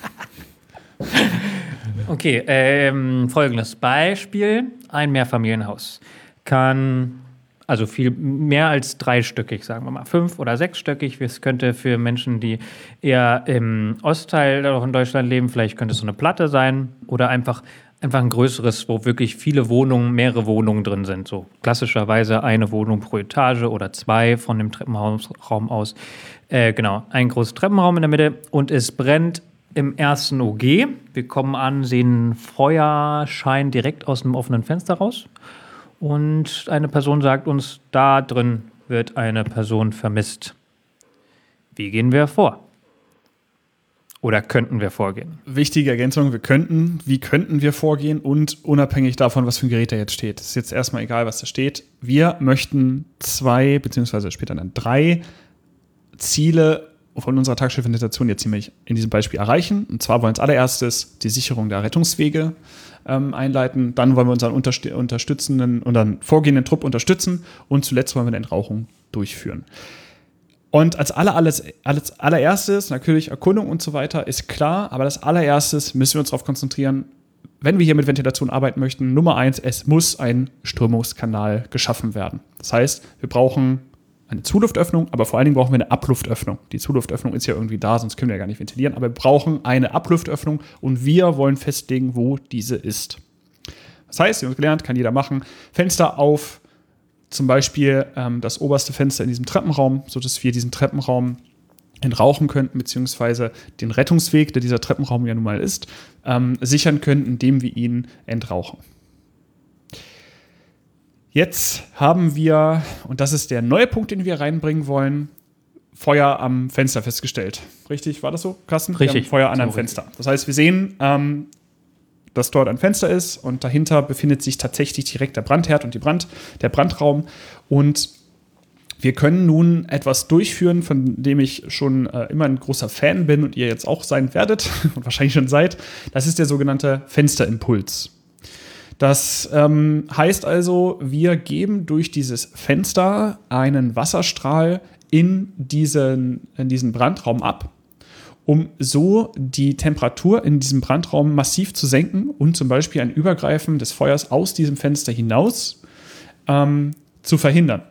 Okay, ähm, folgendes Beispiel. Ein Mehrfamilienhaus kann, also viel mehr als dreistöckig, sagen wir mal, fünf- oder sechsstöckig. Es könnte für Menschen, die eher im Ostteil von Deutschland leben, vielleicht könnte es so eine Platte sein oder einfach, einfach ein größeres, wo wirklich viele Wohnungen, mehrere Wohnungen drin sind. So klassischerweise eine Wohnung pro Etage oder zwei von dem Treppenraum aus. Äh, genau, ein großer Treppenraum in der Mitte und es brennt im ersten O G. Wir kommen an, sehen Feuerschein direkt aus dem offenen Fenster raus. Und eine Person sagt uns, da drin wird eine Person vermisst. Wie gehen wir vor? Oder könnten wir vorgehen? Wichtige Ergänzung, wir könnten, wie könnten wir vorgehen und unabhängig davon, was für ein Gerät da jetzt steht. Es ist jetzt erstmal egal, was da steht. Wir möchten zwei, beziehungsweise später dann drei Ziele von unserer taktischen Ventilation jetzt ziemlich in diesem Beispiel erreichen. Und zwar wollen wir als allererstes die Sicherung der Rettungswege ähm, einleiten. Dann wollen wir unseren unterst- unterstützenden, unseren vorgehenden Trupp unterstützen. Und zuletzt wollen wir eine Entrauchung durchführen. Und als aller, alles, alles, allererstes, natürlich Erkundung und so weiter, ist klar. Aber als allererstes müssen wir uns darauf konzentrieren, wenn wir hier mit Ventilation arbeiten möchten, Nummer eins, es muss ein Strömungskanal geschaffen werden. Das heißt, wir brauchen eine Zuluftöffnung, aber vor allen Dingen brauchen wir eine Abluftöffnung. Die Zuluftöffnung ist ja irgendwie da, sonst können wir ja gar nicht ventilieren, aber wir brauchen eine Abluftöffnung und wir wollen festlegen, wo diese ist. Das heißt, wir haben gelernt, kann jeder machen, Fenster auf, zum Beispiel ähm, das oberste Fenster in diesem Treppenraum, sodass wir diesen Treppenraum entrauchen könnten, beziehungsweise den Rettungsweg, der dieser Treppenraum ja nun mal ist, ähm, sichern können, indem wir ihn entrauchen. Jetzt haben wir, und das ist der neue Punkt, den wir reinbringen wollen, Feuer am Fenster festgestellt. Richtig, war das so, Carsten? Richtig. Wir haben Feuer an so einem richtig. Fenster. Das heißt, wir sehen, ähm, dass dort ein Fenster ist und dahinter befindet sich tatsächlich direkt der Brandherd und die Brand, der Brandraum. Und wir können nun etwas durchführen, von dem ich schon äh, immer ein großer Fan bin und ihr jetzt auch sein werdet und wahrscheinlich schon seid. Das ist der sogenannte Fensterimpuls. Das ähm, heißt also, wir geben durch dieses Fenster einen Wasserstrahl in diesen, in diesen Brandraum ab, um so die Temperatur in diesem Brandraum massiv zu senken und zum Beispiel ein Übergreifen des Feuers aus diesem Fenster hinaus ähm, zu verhindern.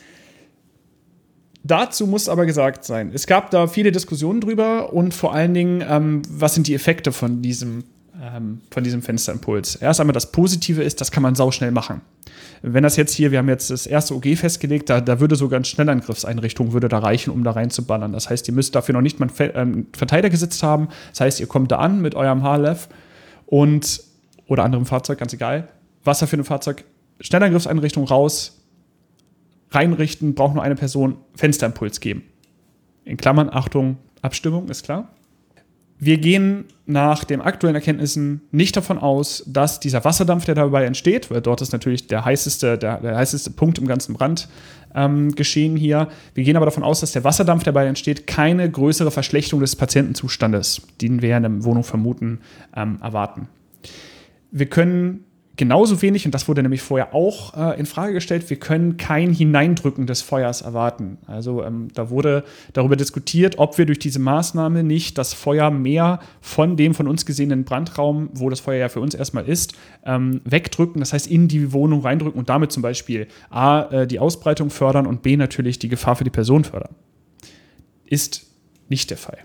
Dazu muss aber gesagt sein, es gab da viele Diskussionen drüber und vor allen Dingen, ähm, was sind die Effekte von diesem, ähm, von diesem Fensterimpuls? Erst einmal das Positive ist, das kann man sauschnell machen. Wenn das jetzt hier, wir haben jetzt das erste O G festgelegt, da, da würde sogar eine Schnellangriffseinrichtung würde da reichen, um da reinzuballern. Das heißt, ihr müsst dafür noch nicht mal einen ähm, Verteiler gesetzt haben. Das heißt, ihr kommt da an mit eurem H L F und oder anderem Fahrzeug, ganz egal. Wasser für ein Fahrzeug, Schnellangriffseinrichtung raus, reinrichten, braucht nur eine Person, Fensterimpuls geben. In Klammern, Achtung, Abstimmung, ist klar. Wir gehen nach den aktuellen Erkenntnissen nicht davon aus, dass dieser Wasserdampf, der dabei entsteht, weil dort ist natürlich der heißeste, der, der heißeste Punkt im ganzen Brandgeschehen ähm, hier. Wir gehen aber davon aus, dass der Wasserdampf, der dabei entsteht, keine größere Verschlechterung des Patientenzustandes, den wir in der Wohnung vermuten, ähm, erwarten. Wir können genauso wenig, und das wurde nämlich vorher auch äh, in Frage gestellt, wir können kein Hineindrücken des Feuers erwarten. Also ähm, da wurde darüber diskutiert, ob wir durch diese Maßnahme nicht das Feuer mehr von dem von uns gesehenen Brandraum, wo das Feuer ja für uns erstmal ist, ähm, wegdrücken, das heißt in die Wohnung reindrücken und damit zum Beispiel A, äh, die Ausbreitung fördern und B, natürlich die Gefahr für die Person fördern. Ist nicht der Fall.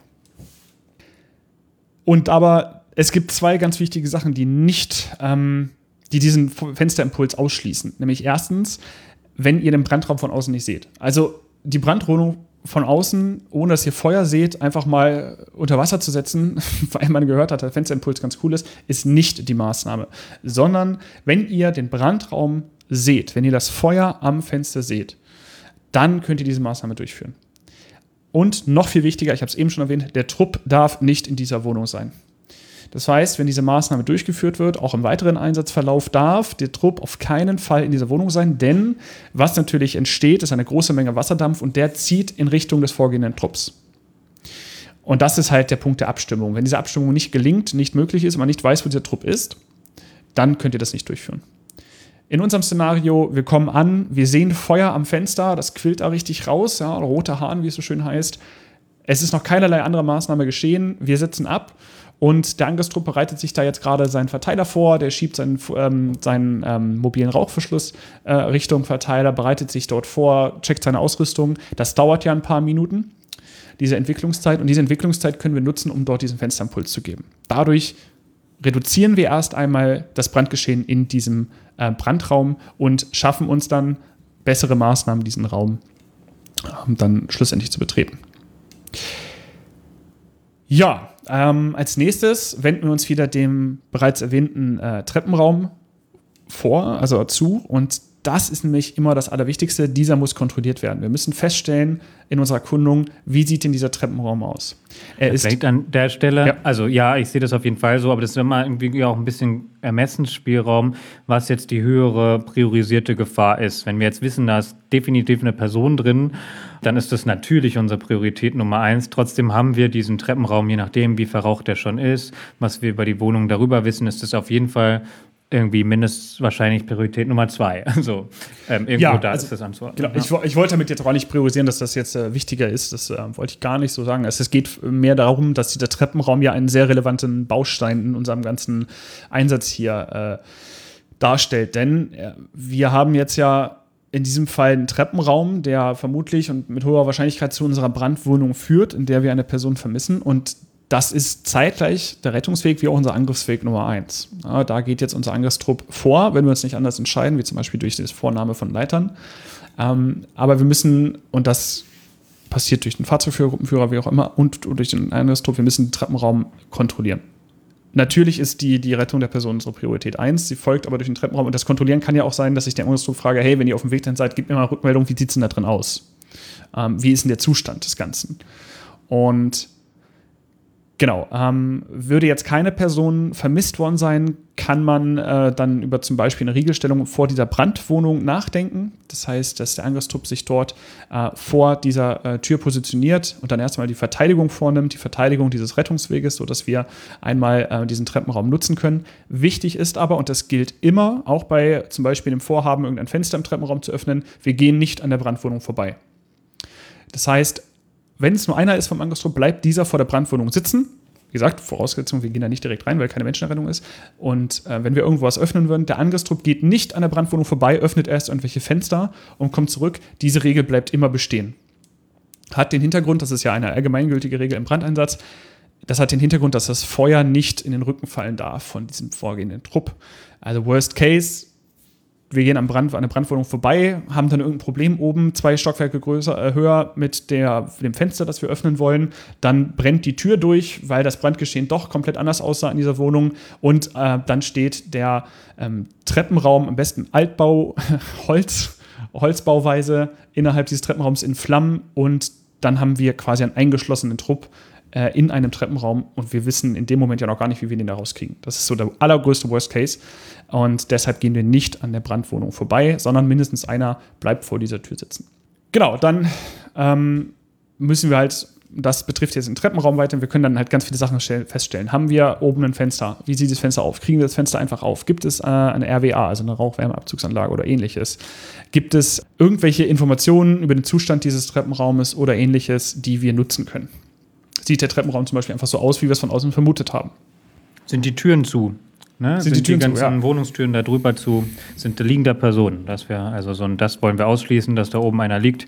Und aber es gibt zwei ganz wichtige Sachen, die nicht ähm, die diesen Fensterimpuls ausschließen. Nämlich erstens, wenn ihr den Brandraum von außen nicht seht. Also die Brandrodung von außen, ohne dass ihr Feuer seht, einfach mal unter Wasser zu setzen, weil man gehört hat, der Fensterimpuls ganz cool ist, ist nicht die Maßnahme. Sondern wenn ihr den Brandraum seht, wenn ihr das Feuer am Fenster seht, dann könnt ihr diese Maßnahme durchführen. Und noch viel wichtiger, ich habe es eben schon erwähnt, der Trupp darf nicht in dieser Wohnung sein. Das heißt, wenn diese Maßnahme durchgeführt wird, auch im weiteren Einsatzverlauf, darf der Trupp auf keinen Fall in dieser Wohnung sein, denn was natürlich entsteht, ist eine große Menge Wasserdampf und der zieht in Richtung des vorgehenden Trupps. Und das ist halt der Punkt der Abstimmung. Wenn diese Abstimmung nicht gelingt, nicht möglich ist, man nicht weiß, wo dieser Trupp ist, dann könnt ihr das nicht durchführen. In unserem Szenario, wir kommen an, wir sehen Feuer am Fenster, das quillt da richtig raus, ja, roter Hahn, wie es so schön heißt. Es ist noch keinerlei andere Maßnahme geschehen, wir setzen ab. Und der Angriffstrupp bereitet sich da jetzt gerade seinen Verteiler vor, der schiebt seinen, ähm, seinen ähm, mobilen Rauchverschluss äh, Richtung Verteiler, bereitet sich dort vor, checkt seine Ausrüstung. Das dauert ja ein paar Minuten, diese Entwicklungszeit. Und diese Entwicklungszeit können wir nutzen, um dort diesen Fensterimpuls zu geben. Dadurch reduzieren wir erst einmal das Brandgeschehen in diesem äh, Brandraum und schaffen uns dann bessere Maßnahmen, diesen Raum äh, dann schlussendlich zu betreten. Ja, ähm, als nächstes wenden wir uns wieder dem bereits erwähnten äh, Treppenraum vor, also zu. Und das ist nämlich immer das Allerwichtigste. Dieser muss kontrolliert werden. Wir müssen feststellen in unserer Erkundung, wie sieht denn dieser Treppenraum aus? Er ist Vielleicht an der Stelle, ja. also ja, ich sehe das auf jeden Fall so, aber das ist immer irgendwie auch ein bisschen Ermessensspielraum, was jetzt die höhere priorisierte Gefahr ist. Wenn wir jetzt wissen, da ist definitiv eine Person drin, dann ist das natürlich unsere Priorität Nummer eins. Trotzdem haben wir diesen Treppenraum, je nachdem, wie verraucht der schon ist, was wir über die Wohnung darüber wissen, ist das auf jeden Fall irgendwie mindestens wahrscheinlich Priorität Nummer zwei. Also ähm, irgendwo ja, da also, ist das anzuordnen. Genau, ja. ich, ich wollte damit jetzt auch nicht priorisieren, dass das jetzt äh, wichtiger ist. Das äh, wollte ich gar nicht so sagen. Es, es geht mehr darum, dass dieser Treppenraum ja einen sehr relevanten Baustein in unserem ganzen Einsatz hier äh, darstellt. Denn äh, wir haben jetzt ja in diesem Fall einen Treppenraum, der vermutlich und mit hoher Wahrscheinlichkeit zu unserer Brandwohnung führt, in der wir eine Person vermissen. Und das ist zeitgleich der Rettungsweg wie auch unser Angriffsweg Nummer eins. Ja, da geht jetzt unser Angriffstrupp vor, wenn wir uns nicht anders entscheiden, wie zum Beispiel durch die Vornahme von Leitern. Ähm, aber wir müssen, und das passiert durch den Fahrzeugführer, Gruppenführer, wie auch immer, und durch den Angriffstrupp, wir müssen den Treppenraum kontrollieren. Natürlich ist die, die Rettung der Person unsere Priorität eins, sie folgt aber durch den Treppenraum. Und das Kontrollieren kann ja auch sein, dass ich den Angriffstrupp frage, hey, wenn ihr auf dem Weg dahin seid, gebt mir mal Rückmeldung, wie sieht es denn da drin aus? Ähm, wie ist denn der Zustand des Ganzen? Und Genau, ähm, würde jetzt keine Person vermisst worden sein, kann man äh, dann über zum Beispiel eine Riegelstellung vor dieser Brandwohnung nachdenken. Das heißt, dass der Angriffstrupp sich dort äh, vor dieser äh, Tür positioniert und dann erstmal die Verteidigung vornimmt, die Verteidigung dieses Rettungsweges, sodass wir einmal äh, diesen Treppenraum nutzen können. Wichtig ist aber, und das gilt immer, auch bei zum Beispiel dem Vorhaben, irgendein Fenster im Treppenraum zu öffnen, wir gehen nicht an der Brandwohnung vorbei. Das heißt, wenn es nur einer ist vom Angriffstrupp, bleibt dieser vor der Brandwohnung sitzen. Wie gesagt, Voraussetzung, wir gehen da nicht direkt rein, weil keine Menschenrettung ist. Und äh, wenn wir irgendwo was öffnen würden, der Angriffstrupp geht nicht an der Brandwohnung vorbei, öffnet erst irgendwelche Fenster und kommt zurück. Diese Regel bleibt immer bestehen. Hat den Hintergrund, das ist ja eine allgemeingültige Regel im Brandeinsatz, das hat den Hintergrund, dass das Feuer nicht in den Rücken fallen darf von diesem vorgehenden Trupp. Also Worst Case, wir gehen am Brand, an der Brandwohnung vorbei, haben dann irgendein Problem oben, zwei Stockwerke größer, äh, höher mit der, dem Fenster, das wir öffnen wollen. Dann brennt die Tür durch, weil das Brandgeschehen doch komplett anders aussah in dieser Wohnung. Und äh, dann steht der ähm, Treppenraum, am besten Altbau, Holz, Holzbauweise, innerhalb dieses Treppenraums in Flammen. Und dann haben wir quasi einen eingeschlossenen Trupp äh, in einem Treppenraum. Und wir wissen in dem Moment ja noch gar nicht, wie wir den da rauskriegen. Das ist so der allergrößte Worst Case. Und deshalb gehen wir nicht an der Brandwohnung vorbei, sondern mindestens einer bleibt vor dieser Tür sitzen. Genau, dann ähm, müssen wir halt, das betrifft jetzt den Treppenraum weiter, wir können dann halt ganz viele Sachen feststellen. Haben wir oben ein Fenster? Wie sieht das Fenster auf? Kriegen wir das Fenster einfach auf? Gibt es äh, eine R W A, also eine Rauchwärmeabzugsanlage oder ähnliches? Gibt es irgendwelche Informationen über den Zustand dieses Treppenraumes oder ähnliches, die wir nutzen können? Sieht der Treppenraum zum Beispiel einfach so aus, wie wir es von außen vermutet haben? Sind die Türen zu? Ne? Sind, sind die, die Türen ganzen zu, ja. Wohnungstüren da drüber zu? Sind da liegende Personen? Das wäre also so ein, das wollen wir ausschließen, dass da oben einer liegt.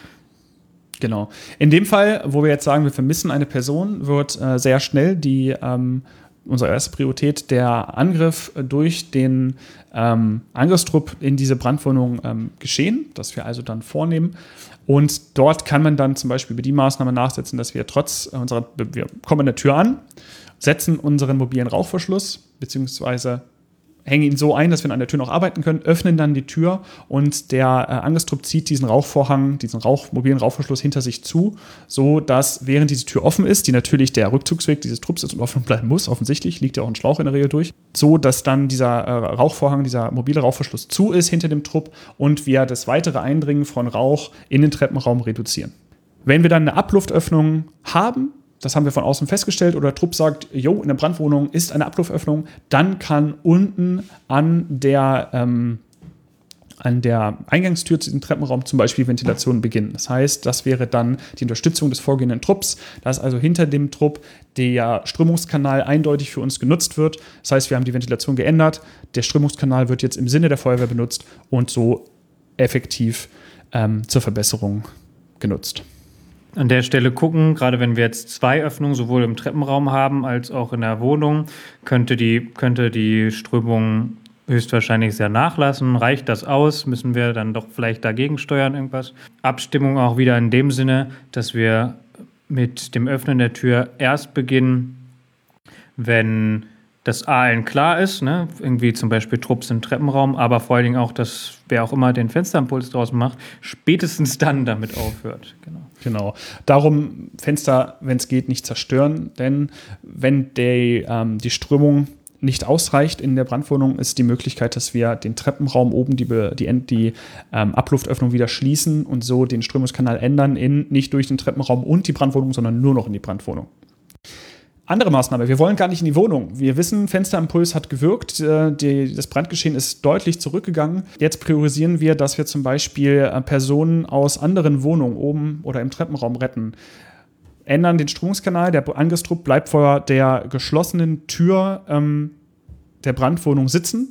Genau. In dem Fall, wo wir jetzt sagen, wir vermissen eine Person, wird äh, sehr schnell die ähm, unsere erste Priorität der Angriff durch den ähm, Angriffstrupp in diese Brandwohnung ähm, geschehen, das wir also dann vornehmen. Und dort kann man dann zum Beispiel über die Maßnahme nachsetzen, dass wir trotz unserer, wir kommen an der Tür an, setzen unseren mobilen Rauchverschluss, beziehungsweise hängen ihn so ein, dass wir an der Tür noch arbeiten können, öffnen dann die Tür und der äh, Angriffstrupp zieht diesen Rauchvorhang, diesen Rauch, mobilen Rauchverschluss hinter sich zu, so dass während diese Tür offen ist, die natürlich der Rückzugsweg dieses Trupps ist und offen bleiben muss, offensichtlich, liegt ja auch ein Schlauch in der Regel durch, so dass dann dieser äh, Rauchvorhang, dieser mobile Rauchverschluss zu ist hinter dem Trupp und wir das weitere Eindringen von Rauch in den Treppenraum reduzieren. Wenn wir dann eine Abluftöffnung haben, das haben wir von außen festgestellt, oder der Trupp sagt, jo, in der Brandwohnung ist eine Abluftöffnung, dann kann unten an der, ähm, an der Eingangstür zu diesem Treppenraum zum Beispiel Ventilation beginnen. Das heißt, das wäre dann die Unterstützung des vorgehenden Trupps, dass also hinter dem Trupp der Strömungskanal eindeutig für uns genutzt wird. Das heißt, wir haben die Ventilation geändert, der Strömungskanal wird jetzt im Sinne der Feuerwehr benutzt und so effektiv ähm, zur Verbesserung genutzt. An der Stelle gucken, gerade wenn wir jetzt zwei Öffnungen sowohl im Treppenraum haben als auch in der Wohnung, könnte die, könnte die Strömung höchstwahrscheinlich sehr nachlassen. Reicht das aus? Müssen wir dann doch vielleicht dagegen steuern, irgendwas? Abstimmung auch wieder in dem Sinne, dass wir mit dem Öffnen der Tür erst beginnen, wenn das A allen klar ist, ne? Irgendwie zum Beispiel Trupps im Treppenraum, aber vor allen Dingen auch, dass wer auch immer den Fensterimpuls draußen macht, spätestens dann damit aufhört. Genau. Genau. Darum Fenster, wenn es geht, nicht zerstören, denn wenn die, ähm, die Strömung nicht ausreicht in der Brandwohnung, ist die Möglichkeit, dass wir den Treppenraum oben, die, die, die ähm, Abluftöffnung wieder schließen und so den Strömungskanal ändern in nicht durch den Treppenraum und die Brandwohnung, sondern nur noch in die Brandwohnung. Andere Maßnahme, wir wollen gar nicht in die Wohnung. Wir wissen, Fensterimpuls hat gewirkt, die, das Brandgeschehen ist deutlich zurückgegangen. Jetzt priorisieren wir, dass wir zum Beispiel Personen aus anderen Wohnungen oben oder im Treppenraum retten. Ändern den Strömungskanal, der Angriffstrupp bleibt vor der geschlossenen Tür ähm, der Brandwohnung sitzen.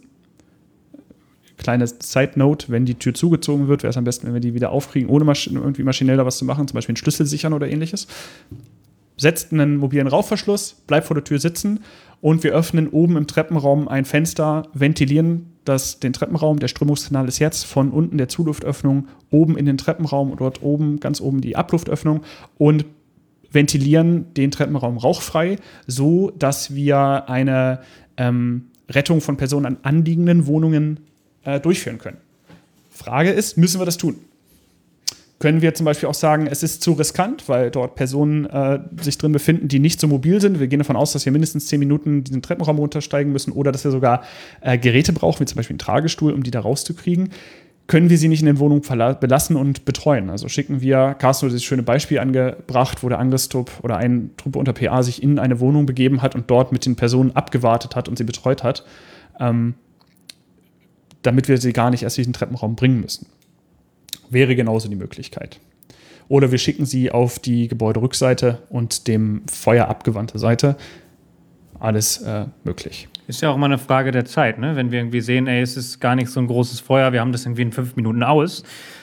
Kleine Side-Note, wenn die Tür zugezogen wird, wäre es am besten, wenn wir die wieder aufkriegen, ohne Masch- irgendwie maschinell da was zu machen, zum Beispiel einen Schlüssel sichern oder ähnliches. Setzt einen mobilen Rauchverschluss, bleibt vor der Tür sitzen und wir öffnen oben im Treppenraum ein Fenster, ventilieren das, den Treppenraum. Der Strömungskanal ist jetzt von unten der Zuluftöffnung oben in den Treppenraum und dort oben, ganz oben die Abluftöffnung und ventilieren den Treppenraum rauchfrei, so dass wir eine ähm, Rettung von Personen an anliegenden Wohnungen äh, durchführen können. Frage ist, müssen wir das tun? Können wir zum Beispiel auch sagen, es ist zu riskant, weil dort Personen äh, sich drin befinden, die nicht so mobil sind. Wir gehen davon aus, dass wir mindestens zehn Minuten diesen Treppenraum runtersteigen müssen oder dass wir sogar äh, Geräte brauchen, wie zum Beispiel einen Tragestuhl, um die da rauszukriegen. Können wir sie nicht in den Wohnungen verla- belassen und betreuen? Also schicken wir, Carsten hat dieses schöne Beispiel angebracht, wo der Angriffstrupp oder ein Truppe unter P A sich in eine Wohnung begeben hat und dort mit den Personen abgewartet hat und sie betreut hat, ähm, damit wir sie gar nicht erst in diesen Treppenraum bringen müssen. Wäre genauso die Möglichkeit. Oder wir schicken sie auf die Gebäuderückseite und dem Feuer abgewandte Seite. Alles äh, möglich. Ist ja auch immer eine Frage der Zeit, ne? Wenn wir irgendwie sehen, ey, es ist gar nicht so ein großes Feuer, wir haben das irgendwie in fünf Minuten aus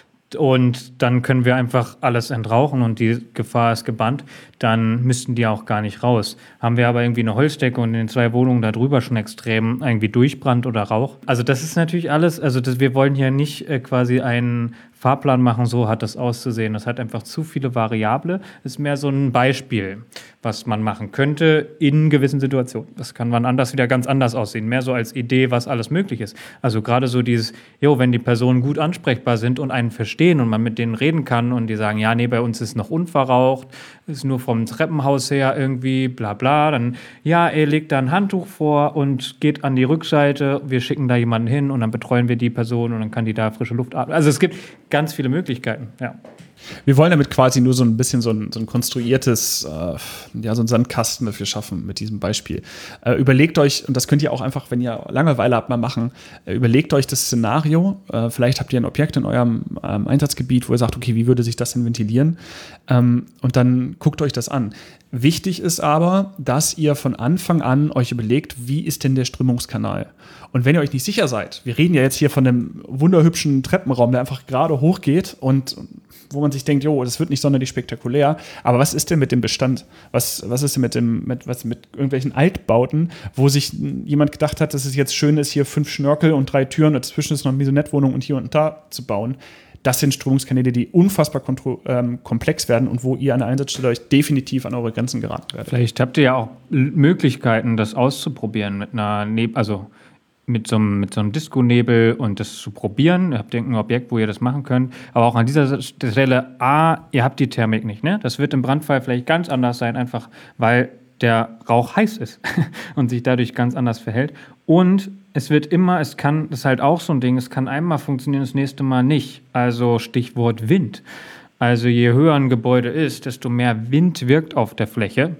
und dann können wir einfach alles entrauchen und die Gefahr ist gebannt, dann müssten die auch gar nicht raus. Haben wir aber irgendwie eine Holzdecke und in den zwei Wohnungen da drüber schon extrem irgendwie Durchbrand oder Rauch. Also das ist natürlich alles, also das, wir wollen hier nicht äh, quasi einen Fahrplan machen, so hat das auszusehen. Das hat einfach zu viele Variable. Das ist mehr so ein Beispiel, was man machen könnte in gewissen Situationen. Das kann wann anders wieder ganz anders aussehen. Mehr so als Idee, was alles möglich ist. Also gerade so dieses, jo, wenn die Personen gut ansprechbar sind und einen verstehen und man mit denen reden kann und die sagen, ja, nee, bei uns ist noch unverraucht, ist nur vom Treppenhaus her irgendwie, bla bla, dann, ja, er legt da ein Handtuch vor und geht an die Rückseite, wir schicken da jemanden hin und dann betreuen wir die Person und dann kann die da frische Luft atmen. Also es gibt ganz viele Möglichkeiten, ja. Wir wollen damit quasi nur so ein bisschen so ein, so ein konstruiertes, äh, ja, so ein Sandkasten dafür schaffen mit diesem Beispiel. Äh, überlegt euch, und das könnt ihr auch einfach, wenn ihr Langeweile habt, mal machen, äh, überlegt euch das Szenario. Äh, vielleicht habt ihr ein Objekt in eurem ähm, Einsatzgebiet, wo ihr sagt, okay, wie würde sich das denn ventilieren? Ähm, und dann guckt euch das an. Wichtig ist aber, dass ihr von Anfang an euch überlegt, wie ist denn der Strömungskanal? Und wenn ihr euch nicht sicher seid, wir reden ja jetzt hier von einem wunderhübschen Treppenraum, der einfach gerade hochgeht und wo man sich denkt, jo, das wird nicht sonderlich spektakulär, aber was ist denn mit dem Bestand? Was, was ist denn mit dem, mit, was mit irgendwelchen Altbauten, wo sich jemand gedacht hat, dass es jetzt schön ist, hier fünf Schnörkel und drei Türen und dazwischen ist noch eine Maisonette-Wohnung und hier und da zu bauen? Das sind Strömungskanäle, die unfassbar kontro- ähm, komplex werden und wo ihr an der Einsatzstelle euch definitiv an eure Grenzen geraten werdet. Vielleicht habt ihr ja auch Möglichkeiten, das auszuprobieren mit einer, ne- also mit so einem, mit so einem Disco-Nebel und das zu probieren. Ihr habt ein Objekt, wo ihr das machen könnt. Aber auch an dieser Stelle, A, ihr habt die Thermik nicht, ne? Das wird im Brandfall vielleicht ganz anders sein, einfach weil der Rauch heiß ist und sich dadurch ganz anders verhält. Und es wird immer, es kann, das ist halt auch so ein Ding, es kann einmal funktionieren, das nächste Mal nicht. Also Stichwort Wind. Also je höher ein Gebäude ist, desto mehr Wind wirkt auf der Fläche.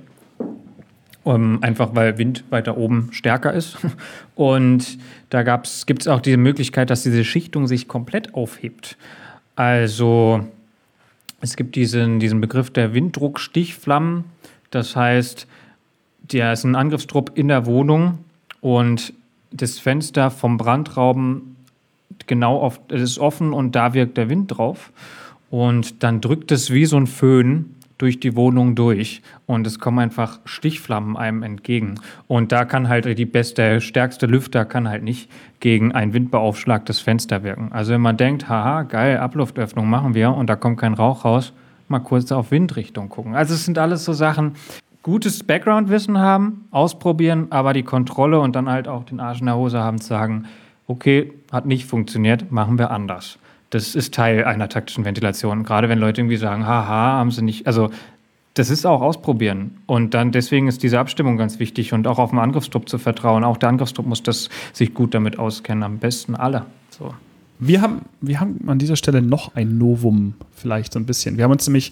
Um, einfach weil Wind weiter oben stärker ist. Und da gibt es auch diese Möglichkeit, dass diese Schichtung sich komplett aufhebt. Also es gibt diesen, diesen Begriff der Winddruckstichflammen. Das heißt, der ist ein Angriffstrupp in der Wohnung und das Fenster vom Brandraum genau auf, es ist offen und da wirkt der Wind drauf. Und dann drückt es wie so ein Föhn durch die Wohnung durch und es kommen einfach Stichflammen einem entgegen. Und da kann halt die beste, der stärkste Lüfter kann halt nicht gegen ein windbeaufschlagtes Fenster wirken. Also wenn man denkt, haha, geil, Abluftöffnung machen wir und da kommt kein Rauch raus, mal kurz auf Windrichtung gucken. Also es sind alles so Sachen, gutes Background-Wissen haben, ausprobieren, aber die Kontrolle und dann halt auch den Arsch in der Hose haben zu sagen, okay, hat nicht funktioniert, machen wir anders. Das ist Teil einer taktischen Ventilation. Gerade wenn Leute irgendwie sagen, haha, haben sie nicht, also das ist auch ausprobieren. Und dann deswegen ist diese Abstimmung ganz wichtig und auch auf den Angriffstrupp zu vertrauen. Auch der Angriffstrupp muss das sich gut damit auskennen, am besten alle. So. Wir haben, wir haben an dieser Stelle noch ein Novum vielleicht so ein bisschen. Wir haben uns nämlich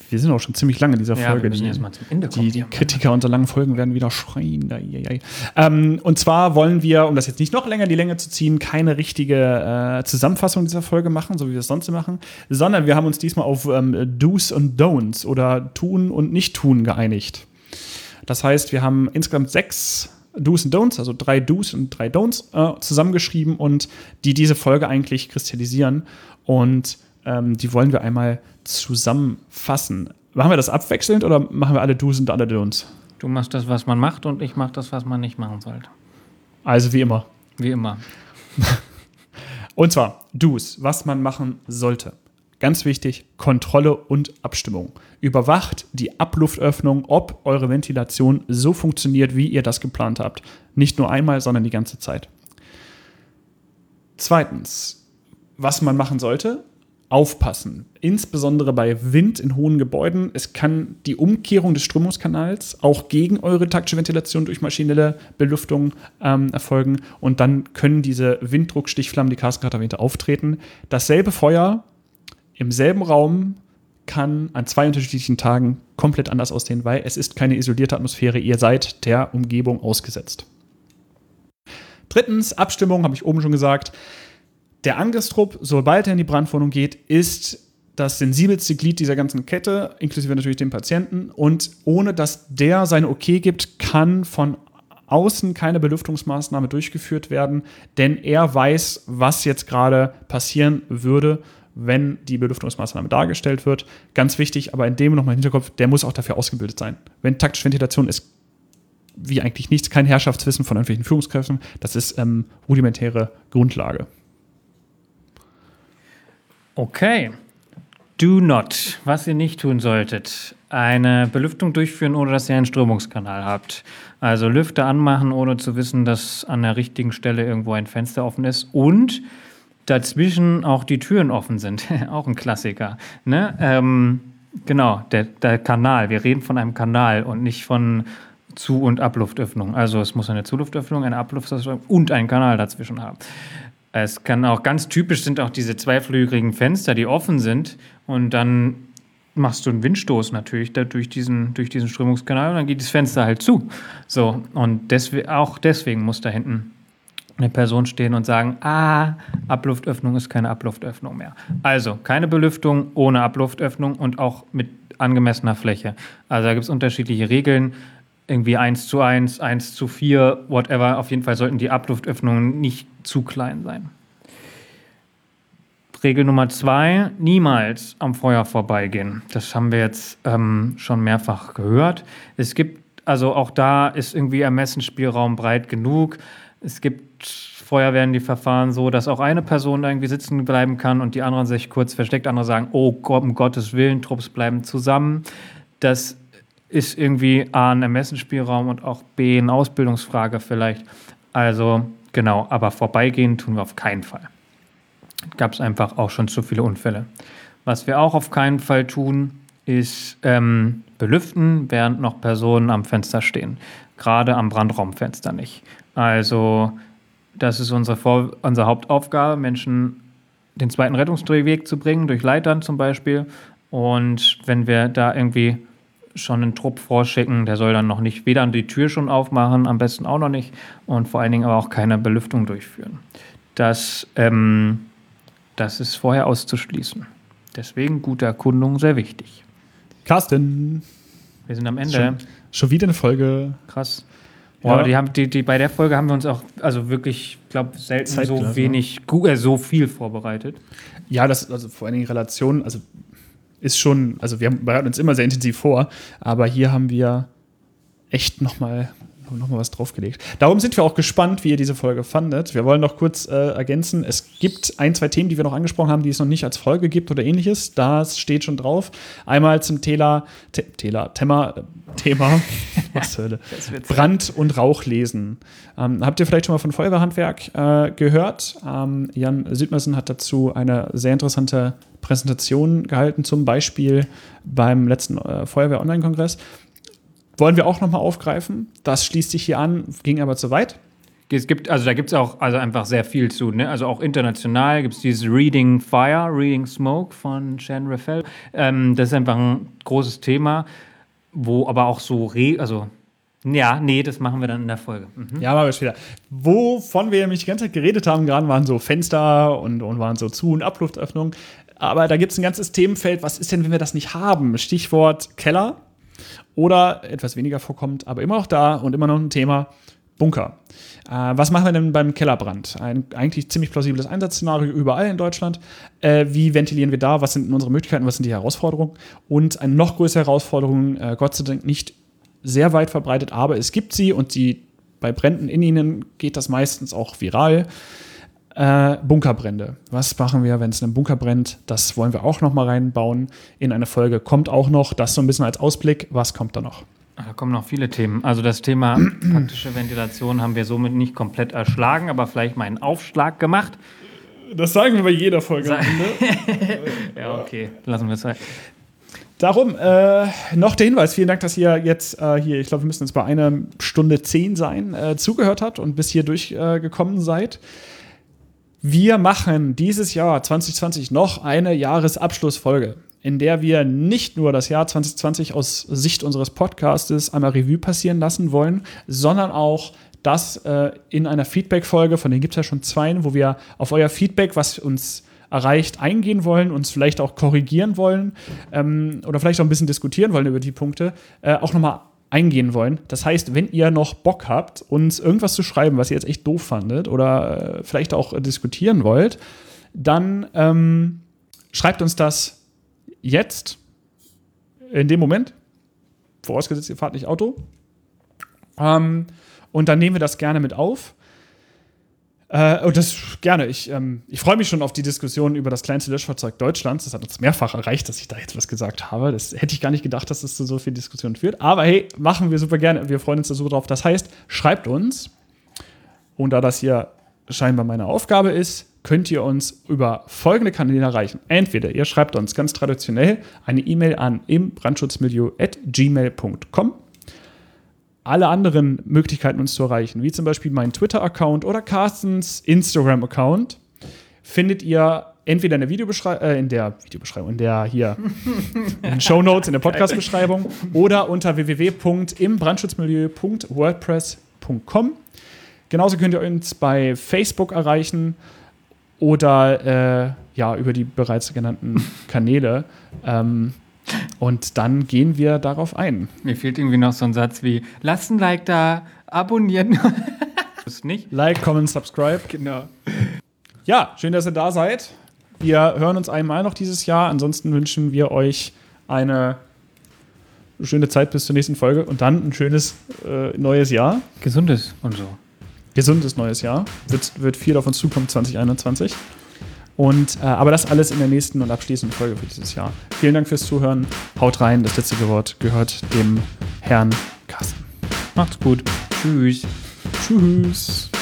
wir sind auch schon ziemlich lange in dieser Ja, Folge. wir müssen Die, jetzt mal zum Ende kommen. die, die Kritiker unter langen Folgen werden wieder schreien. Ähm, und zwar wollen wir, um das jetzt nicht noch länger die Länge zu ziehen, keine richtige äh, Zusammenfassung dieser Folge machen, so wie wir es sonst machen, sondern wir haben uns diesmal auf ähm, Do's und Don'ts oder Tun und Nicht-Tun geeinigt. Das heißt, wir haben insgesamt sechs Do's und Don'ts, also drei Do's und drei Don'ts äh, zusammengeschrieben und die diese Folge eigentlich kristallisieren. Und ähm, die wollen wir einmal zusammenfassen. Machen wir das abwechselnd oder machen wir alle Do's und alle Don'ts? Du machst das, was man macht, und ich mach das, was man nicht machen sollte. Also wie immer. Wie immer. Und zwar Do's, was man machen sollte. Ganz wichtig, Kontrolle und Abstimmung. Überwacht die Abluftöffnung, ob eure Ventilation so funktioniert, wie ihr das geplant habt. Nicht nur einmal, sondern die ganze Zeit. Zweitens, was man machen sollte, aufpassen. Insbesondere bei Wind in hohen Gebäuden. Es kann die Umkehrung des Strömungskanals auch gegen eure taktische Ventilation durch maschinelle Belüftung ähm, erfolgen. Und dann können diese Winddruckstichflammen, die Carsten gerade erwähnte, auftreten. Dasselbe Feuer im selben Raum kann an zwei unterschiedlichen Tagen komplett anders aussehen, weil es ist keine isolierte Atmosphäre. Ihr seid der Umgebung ausgesetzt. Drittens, Abstimmung, habe ich oben schon gesagt. Der Angriffstrupp, sobald er in die Brandwohnung geht, ist das sensibelste Glied dieser ganzen Kette, inklusive natürlich dem Patienten. Und ohne dass der sein Okay gibt, kann von außen keine Belüftungsmaßnahme durchgeführt werden, denn er weiß, was jetzt gerade passieren würde, wenn die Belüftungsmaßnahme dargestellt wird. Ganz wichtig, aber in dem nochmal im Hinterkopf, der muss auch dafür ausgebildet sein. Wenn taktische Ventilation ist, wie eigentlich nichts, kein Herrschaftswissen von irgendwelchen Führungskräften, das ist ähm, rudimentäre Grundlage. Okay. Do not. Was ihr nicht tun solltet. Eine Belüftung durchführen, ohne dass ihr einen Strömungskanal habt. Also Lüfter anmachen, ohne zu wissen, dass an der richtigen Stelle irgendwo ein Fenster offen ist. Und dazwischen auch die Türen offen sind. Auch ein Klassiker. Ne? Ähm, genau, der, der Kanal. Wir reden von einem Kanal und nicht von Zu- und Abluftöffnung. Also es muss eine Zuluftöffnung, eine Abluftöffnung und einen Kanal dazwischen haben. Es kann auch ganz typisch sind auch diese zweiflügeligen Fenster, die offen sind, und dann machst du einen Windstoß natürlich da durch diesen, durch diesen Strömungskanal und dann geht das Fenster halt zu. So, und deswegen, auch deswegen muss da hinten eine Person stehen und sagen, ah, Abluftöffnung ist keine Abluftöffnung mehr. Also keine Belüftung ohne Abluftöffnung und auch mit angemessener Fläche. Also da gibt es unterschiedliche Regeln, irgendwie eins zu eins, eins zu vier, whatever. Auf jeden Fall sollten die Abluftöffnungen nicht zu klein sein. Regel Nummer zwei, niemals am Feuer vorbeigehen. Das haben wir jetzt ähm, schon mehrfach gehört. Es gibt, also auch da ist irgendwie Ermessensspielraum breit genug. Es gibt Feuerwehren, die verfahren so, dass auch eine Person da irgendwie sitzen bleiben kann und die anderen sich kurz versteckt. Andere sagen, oh Gott, um Gottes Willen, Trupps bleiben zusammen. Das ist irgendwie A, ein Ermessensspielraum und auch B, eine Ausbildungsfrage vielleicht. Also genau, aber vorbeigehen tun wir auf keinen Fall. Gab es einfach auch schon zu viele Unfälle. Was wir auch auf keinen Fall tun, ist ähm, belüften, während noch Personen am Fenster stehen. Gerade am Brandraumfenster nicht. Also das ist unsere, Vor- unsere Hauptaufgabe, Menschen den zweiten Rettungsweg zu bringen, durch Leitern zum Beispiel. Und wenn wir da irgendwie schon einen Trupp vorschicken, der soll dann noch nicht weder die Tür schon aufmachen, am besten auch noch nicht, und vor allen Dingen aber auch keine Belüftung durchführen. Das, ähm, das ist vorher auszuschließen. Deswegen gute Erkundung sehr wichtig. Carsten. Wir sind am Ende. Schon, schon wieder eine Folge. Krass. Wow, Ja. die haben, die, die, bei der Folge haben wir uns auch, also wirklich, ich glaube, selten Zeit so gelassen, wenig, gu- äh, so viel vorbereitet. Ja, das also vor allen Dingen Relationen, also ist schon, also wir haben- bereiten uns immer sehr intensiv vor, aber hier haben wir echt nochmal noch mal was draufgelegt. Darum sind wir auch gespannt, wie ihr diese Folge fandet. Wir wollen noch kurz äh, ergänzen, es gibt ein, zwei Themen, die wir noch angesprochen haben, die es noch nicht als Folge gibt oder ähnliches. Das steht schon drauf. Einmal zum Tela, Te, Tela, Thema, Thema was zur Hölle? Brand- und Rauchlesen. Ähm, habt ihr vielleicht schon mal von Feuerwehrhandwerk äh, gehört? Ähm, Jan Südmersen hat dazu eine sehr interessante Präsentation gehalten, zum Beispiel beim letzten äh, Feuerwehr-Online-Kongress. Wollen wir auch nochmal aufgreifen. Das schließt sich hier an, ging aber zu weit. Es gibt, also da gibt es auch also einfach sehr viel zu, ne? Also auch international gibt es dieses Reading Fire, Reading Smoke von Shan Raphael. Ähm, das ist einfach ein großes Thema, wo aber auch so, re also ja, nee, das machen wir dann in der Folge. Mhm. Ja, machen wir später. Wovon wir nämlich die ganze Zeit geredet haben, gerade waren so Fenster und, und waren so Zu- und Abluftöffnungen. Aber da gibt es ein ganzes Themenfeld, was ist denn, wenn wir das nicht haben? Stichwort Keller oder etwas weniger vorkommt, aber immer noch da und immer noch ein Thema, Bunker. Äh, was machen wir denn beim Kellerbrand? Ein eigentlich ziemlich plausibles Einsatzszenario überall in Deutschland. Äh, wie ventilieren wir da? Was sind unsere Möglichkeiten? Was sind die Herausforderungen? Und eine noch größere Herausforderung, äh, Gott sei Dank nicht sehr weit verbreitet, aber es gibt sie und die, bei Bränden in ihnen geht das meistens auch viral. Äh, Bunkerbrände. Was machen wir, wenn es in einem Bunker brennt? Das wollen wir auch noch mal reinbauen in eine Folge. Kommt auch noch, das so ein bisschen als Ausblick. Was kommt da noch? Da kommen noch viele Themen. Also das Thema taktische Ventilation haben wir somit nicht komplett erschlagen, aber vielleicht mal einen Aufschlag gemacht. Das sagen wir bei jeder Folge am Ende. Ja, okay. Lassen wir es sein. Darum äh, noch der Hinweis, vielen Dank, dass ihr jetzt äh, hier, ich glaube, wir müssen jetzt bei einer Stunde zehn sein, äh, zugehört habt und bis hier durchgekommen äh, seid. Wir machen dieses Jahr zwanzig zwanzig noch eine Jahresabschlussfolge, in der wir nicht nur das Jahr zwanzig zwanzig aus Sicht unseres Podcastes einmal Revue passieren lassen wollen, sondern auch das äh, in einer Feedback-Folge, von denen gibt es ja schon zwei, wo wir auf euer Feedback, was uns erreicht, eingehen wollen, uns vielleicht auch korrigieren wollen ähm, oder vielleicht auch ein bisschen diskutieren wollen über die Punkte, äh, auch nochmal eingehen wollen. Das heißt, wenn ihr noch Bock habt, uns irgendwas zu schreiben, was ihr jetzt echt doof fandet oder äh, vielleicht auch äh, diskutieren wollt, dann ähm, schreibt uns das jetzt, in dem Moment, vorausgesetzt, ihr fahrt nicht Auto, ähm, und dann nehmen wir das gerne mit auf. Äh, und das gerne. Ich, ähm, ich freue mich schon auf die Diskussion über das kleinste Löschfahrzeug Deutschlands. Das hat uns mehrfach erreicht, dass ich da jetzt was gesagt habe. Das hätte ich gar nicht gedacht, dass es zu so viel Diskussion führt. Aber hey, machen wir super gerne. Wir freuen uns da super drauf. Das heißt, schreibt uns. Und da das hier scheinbar meine Aufgabe ist, könnt ihr uns über folgende Kanäle erreichen. Entweder ihr schreibt uns ganz traditionell eine E-Mail an imbrandschutzmilieu at gmail punkt com. Alle anderen Möglichkeiten, uns zu erreichen, wie zum Beispiel mein Twitter-Account oder Carstens Instagram-Account, findet ihr entweder in der Videobeschreibung, äh, in der Videobeschreibung, in der hier in den Shownotes, in der Podcast-Beschreibung oder unter w w w punkt imbrandschutzmilieu punkt wordpress punkt com. Genauso könnt ihr uns bei Facebook erreichen oder äh, ja, über die bereits genannten Kanäle. Ähm, Und dann gehen wir darauf ein. Mir fehlt irgendwie noch so ein Satz wie: Lasst ein Like da, abonnieren. Das nicht? Like, comment, subscribe. Genau. Ja, schön, dass ihr da seid. Wir hören uns einmal noch dieses Jahr. Ansonsten wünschen wir euch eine schöne Zeit bis zur nächsten Folge und dann ein schönes äh, neues Jahr. Gesundes und so. Gesundes neues Jahr. Wird, wird viel auf uns zukommen zwanzig einundzwanzig. Und, äh, aber das alles in der nächsten und abschließenden Folge für dieses Jahr. Vielen Dank fürs Zuhören. Haut rein. Das letzte Wort gehört dem Herrn Carsten. Macht's gut. Tschüss. Tschüss.